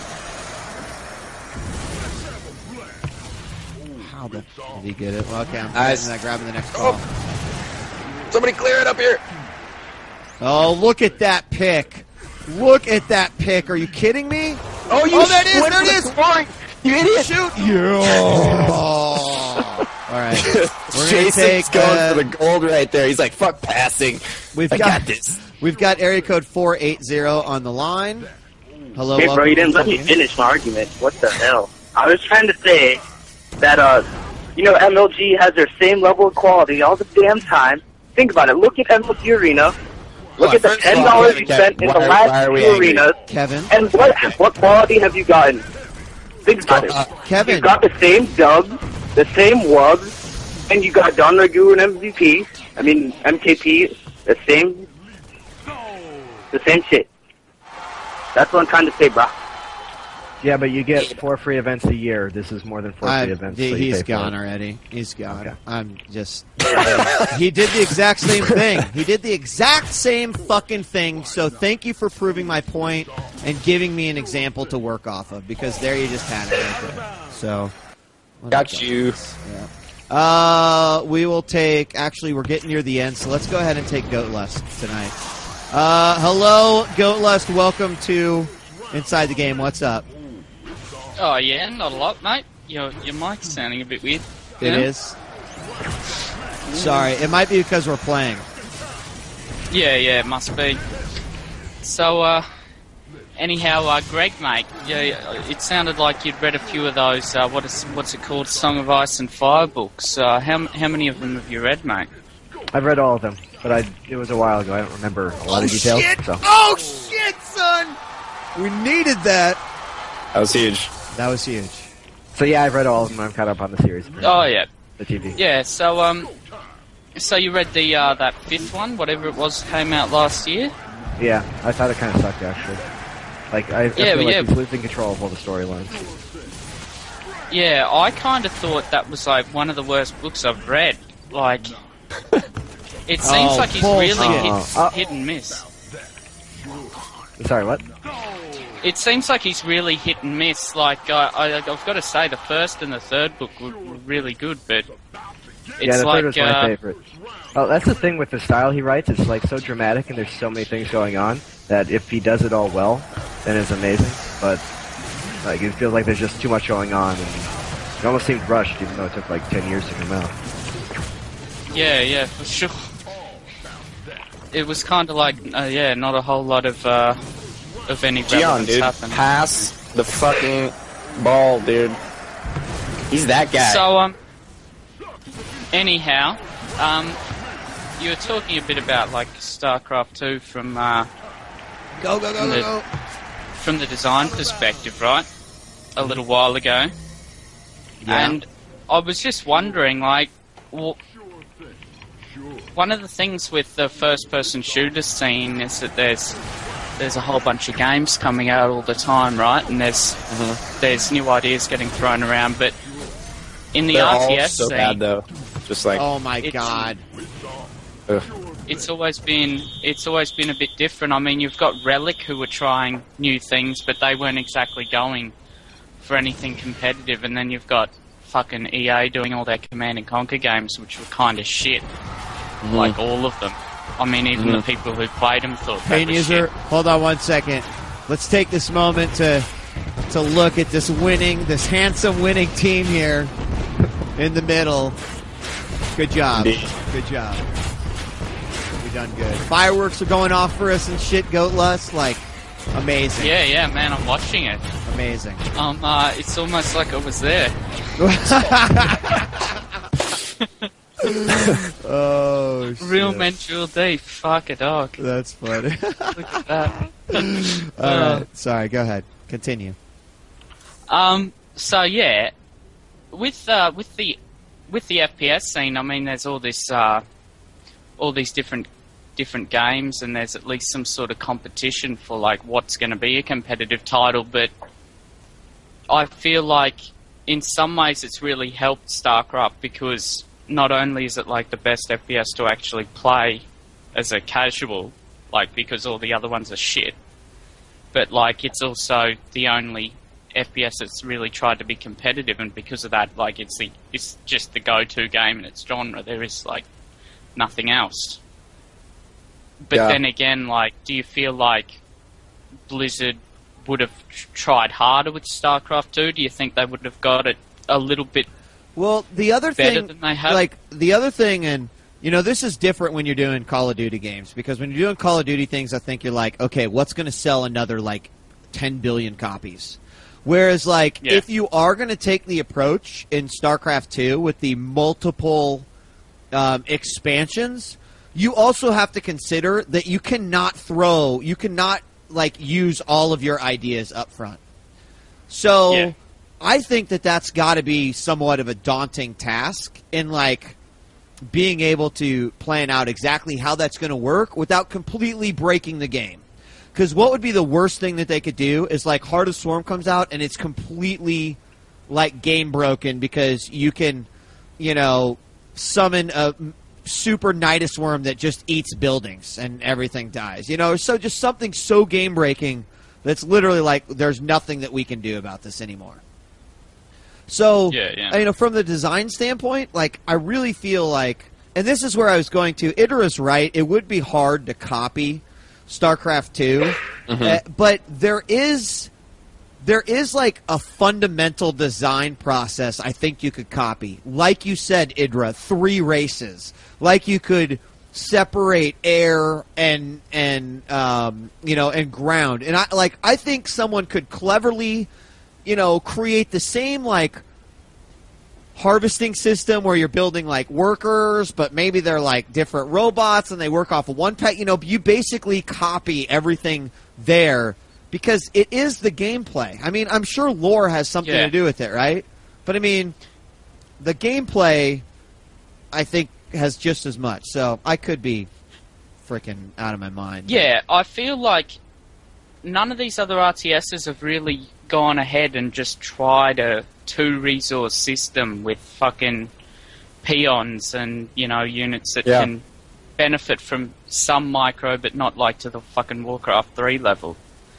How the did he get it? Well, okay, I'm grabbing the next call. Somebody clear it up here. Oh, look at that pick. Look at that pick. Are you kidding me? Oh, there it is. You idiot. Shoot. Yeah. All right. We're Jason's take, going for the gold right there. He's like, fuck passing. I got this. We've got area code 480 on the line. Hello. Hey, bro, you didn't let me finish my argument. What the hell? I was trying to say that, MLG has their same level of quality all the damn time. Think about it. Look at MLG Arena. Look at the $10 you spent in the last two arenas. Kevin. And what quality have you gotten? Think about it. Kevin. You got the same dubs, the same wubs, and you got Don Ragu and MKP, the same shit. That's what I'm trying to say, bro. Yeah, but you get 4 free events a year. This is more than 4 free events. So He's gone already. He's gone. Okay. I'm just... He did the exact same thing. He did the exact same fucking thing, so thank you for proving my point and giving me an example to work off of, because there you just had it right there. So... Got you. Yeah. We will take... Actually, we're getting near the end, so let's go ahead and take Goat Lust tonight. Hello, Goat Lust. Welcome to Inside the Game. What's up? Oh yeah, not a lot, mate. Your mic's sounding a bit weird. It is? Sorry, it might be because we're playing. Yeah, it must be. So, Anyhow, Greg, mate, yeah, it sounded like you'd read a few of those. What's it called? Song of Ice and Fire books. How many of them have you read, mate? I've read all of them, but it was a while ago. I don't remember a lot of details. Shit. So. Oh shit, son! We needed that. That was huge. That was huge. So yeah, I've read all of them. I'm caught up on the series. Oh yeah, the TV. Yeah. So you read the that fifth one, whatever it was, came out last year. Yeah, I thought it kind of sucked actually. Like I feel like he's losing control of all the storylines. Yeah, I kind of thought that was like one of the worst books I've read. Like, it seems like he's really hit and miss. Sorry, what? It seems like he's really hit and miss. Like, I've got to say, the first and the third book were really good, but it's the like, third was my favorite. Oh, that's the thing with the style he writes. It's like so dramatic, and there's so many things going on that if he does it all well, then it's amazing. But like, it feels like there's just too much going on, and it almost seemed rushed, even though it took like 10 years to come out. Yeah, for sure. It was kind of like, not a whole lot of any Gian, dude, happened. pass the fucking ball, dude. He's that guy. So, anyhow, you were talking a bit about like StarCraft 2 from from the design perspective, right? A little while ago, and I was just wondering, like, one of the things with the first-person shooter scene is that there's a whole bunch of games coming out all the time, right? And there's new ideas getting thrown around, but in the They're RTS all so scene, bad though. Just like, oh my god. It's always been a bit different. I mean, you've got Relic who were trying new things, but they weren't exactly going for anything competitive. And then you've got fucking EA doing all their Command and Conquer games, which were kind of shit. Like all of them. I mean, even the people who played them thought they Pain were user, shit. hold on 1 second. Let's take this moment to look at this handsome winning team here in the middle. Good job. Good job. We done good. Fireworks are going off for us and shit, Goatlust. Like, amazing. Yeah, man, I'm watching it. Amazing. It's almost like I was there. Oh, shit. Real mental day. Fuck a dog. That's funny. Look at that. Alright, sorry, go ahead. Continue. So yeah, with the FPS scene, I mean, there's all these different games, and there's at least some sort of competition for like what's going to be a competitive title. But I feel like in some ways it's really helped StarCraft, because not only is it like the best FPS to actually play as a casual, like, because all the other ones are shit, but like it's also the only FPS that's really tried to be competitive, and because of that, like, it's just the go-to game in its genre. There is like nothing else. But then again, like, do you feel like Blizzard would have tried harder with StarCraft 2? Do you think they would have got it a little bit the other better thing, than they have? like, the other thing, and you know, this is different when you're doing Call of Duty games, because when you're doing Call of Duty things, I think you're like, okay, what's going to sell another like 10 billion copies? Whereas, like, if you are going to take the approach in StarCraft 2 with the multiple expansions, you also have to consider that you cannot like use all of your ideas up front. So I think that that's got to be somewhat of a daunting task in like being able to plan out exactly how that's going to work without completely breaking the game. Because what would be the worst thing that they could do is like Heart of Swarm comes out and it's completely like game broken, because you can, you know, summon a super Nidus worm that just eats buildings and everything dies. You know, so just something so game breaking that's literally like there's nothing that we can do about this anymore. So, you know, from the design standpoint, like, I really feel like, and this is where I was going to, Idra's right, it would be hard to copy StarCraft 2, but there is like a fundamental design process I think you could copy. Like you said, Idra, 3 races. Like you could separate air and and ground. And I think someone could cleverly, create the same like harvesting system where you're building like workers, but maybe they're like different robots and they work off of one pet. You basically copy everything there because it is the gameplay. I mean, I'm sure lore has something to do with it, right? But I mean, the gameplay, I think, has just as much. So I could be freaking out of my mind. Yeah, I feel like none of these other RTSs have really gone ahead and just tried a 2-resource system with fucking peons and, units that can benefit from some micro, but not like to the fucking Warcraft 3 level.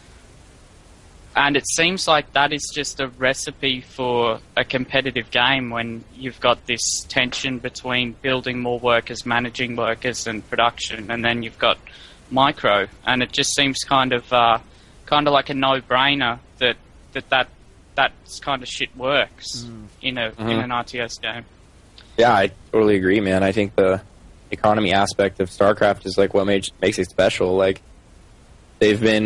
And it seems like that is just a recipe for a competitive game when you've got this tension between building more workers, managing workers, and production, and then you've got micro. And it just seems kind of like a no-brainer that kind of shit works in an RTS game. Yeah, I totally agree, man. I think the economy aspect of StarCraft is like what makes it special. Like they've been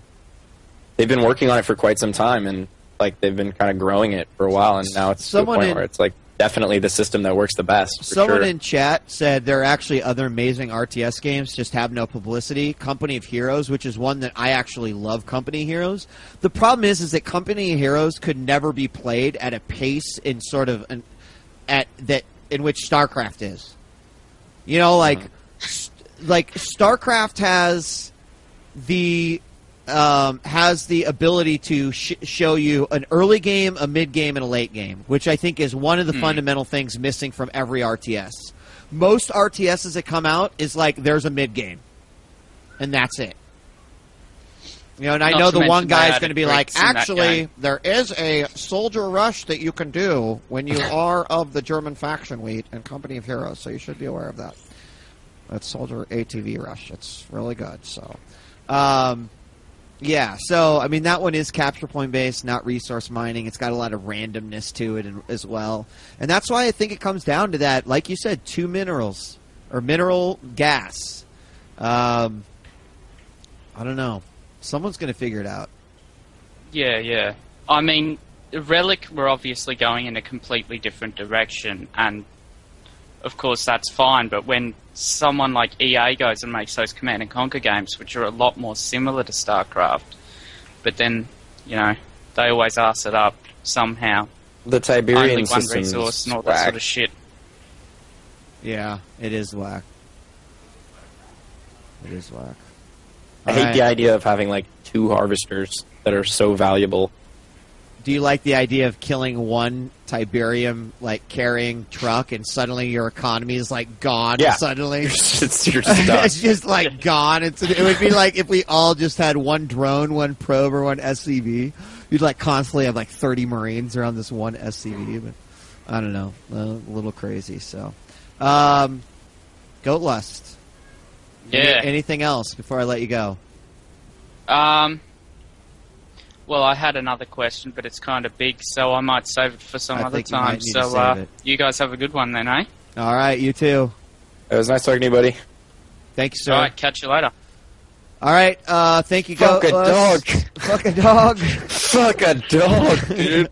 working on it for quite some time, and like they've been kind of growing it for a while, and now it's to the point where it's like definitely the system that works the best. Someone in chat said there are actually other amazing RTS games, just have no publicity. Company of Heroes, which is one that I actually love. Company of Heroes. The problem is that Company of Heroes could never be played at a pace in sort of in which StarCraft is. Like StarCraft has the ability to show you an early game, a mid game, and a late game, which I think is one of the fundamental things missing from every RTS. Most RTSs that come out is like there's a mid game, and that's it. And I know the one guy is going to be like, actually, there is a soldier rush that you can do when you are of the German faction wheat and Company of Heroes, so you should be aware of that. That's soldier ATV rush. It's really good. So. Yeah, so, I mean, that one is capture point based, not resource mining. It's got a lot of randomness to it as well. And that's why I think it comes down to that, like you said, 2 minerals, or mineral gas. I don't know. Someone's going to figure it out. Yeah. I mean, Relic were obviously going in a completely different direction, and of course that's fine, but when someone like EA goes and makes those Command & Conquer games, which are a lot more similar to StarCraft, but then, they always arse it up somehow. The Tiberian system system resource and all that sort of shit. Yeah, it is whack. It is whack. I hate the idea of having, 2 harvesters that are so valuable. Do you like the idea of killing one Tiberium, carrying truck, and suddenly your economy is, gone suddenly? You're stuck. It's just, gone. It would be like if we all just had one drone, one probe, or one SCV. You'd, constantly have, 30 Marines around this one SCV. But, I don't know. A little crazy, so. Goat Lust. Yeah. Anything else before I let you go? Well, I had another question, but it's kind of big, so I might save it for some other time. So, you guys have a good one then, eh? All right, you too. It was nice talking to you, buddy. Thank you, sir. All right, catch you later. All right, thank you, Fuck a dog. Fuck a dog. Fuck a dog, dude.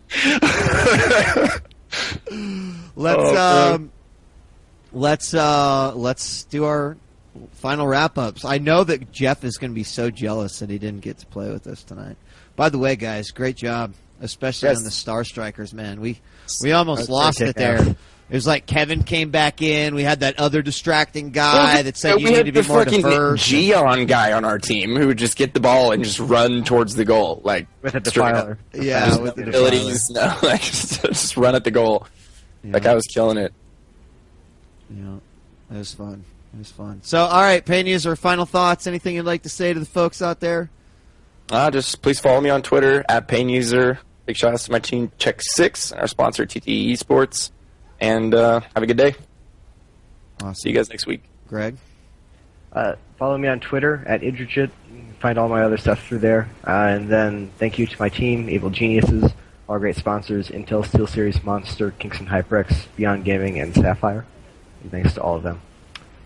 Let's do our final wrap-ups. I know that Jeff is going to be so jealous that he didn't get to play with us tonight. By the way, guys, great job, especially on the Star Strikers, man. We almost lost it there. It was like Kevin came back in. We had that other distracting guy that said you need to be more diverse. We had the fucking Gion guy on our team who would just get the ball and just run towards the goal, with a defiler. Yeah, with the abilities. No, just run at the goal. Yeah. That guy was killing it. Yeah, it was fun. It was fun. So, all right, Pain User, final thoughts? Anything you'd like to say to the folks out there? Just please follow me on Twitter @PainUser. Big shout outs to my team Check 6 and our sponsor TTE Esports. And have a good day. Awesome. See you guys next week. Greg? Follow me on Twitter @Idrigit. You can find all my other stuff through there. And then thank you to my team, Evil Geniuses, all great sponsors, Intel SteelSeries, Monster, Kingston HyperX, Beyond Gaming, and Sapphire. And thanks to all of them.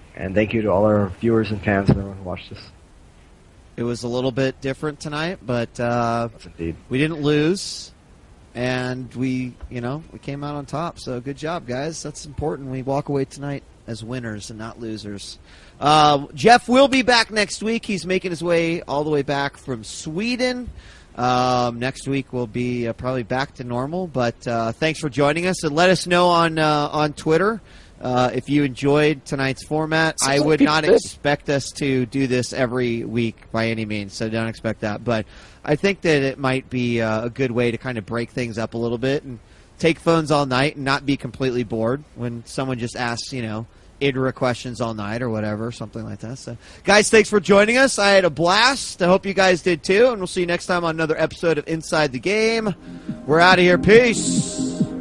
And thank you to all our viewers and fans and everyone who watched this. It was a little bit different tonight, but indeed. We didn't lose, and we came out on top. So good job, guys. That's important. We walk away tonight as winners and not losers. Jeff will be back next week. He's making his way all the way back from Sweden. Next week we'll be probably back to normal. But thanks for joining us, and let us know on Twitter. If you enjoyed tonight's format. I would not expect us to do this every week by any means, so don't expect that. But I think that it might be a good way to kind of break things up a little bit and take phones all night and not be completely bored when someone just asks, IDRA questions all night or whatever, something like that. So, guys, thanks for joining us. I had a blast. I hope you guys did too, and we'll see you next time on another episode of Inside the Game. We're out of here. Peace.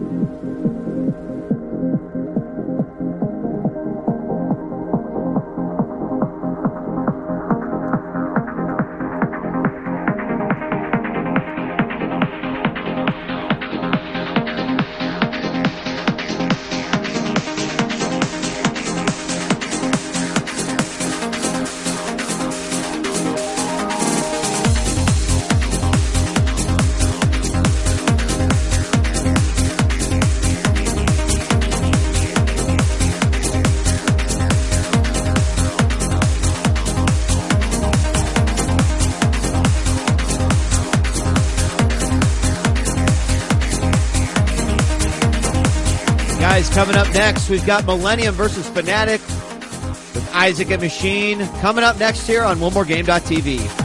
Coming up next, we've got Millennium versus Fnatic with Isaac and Machine. Coming up next here on OneMoreGame.tv.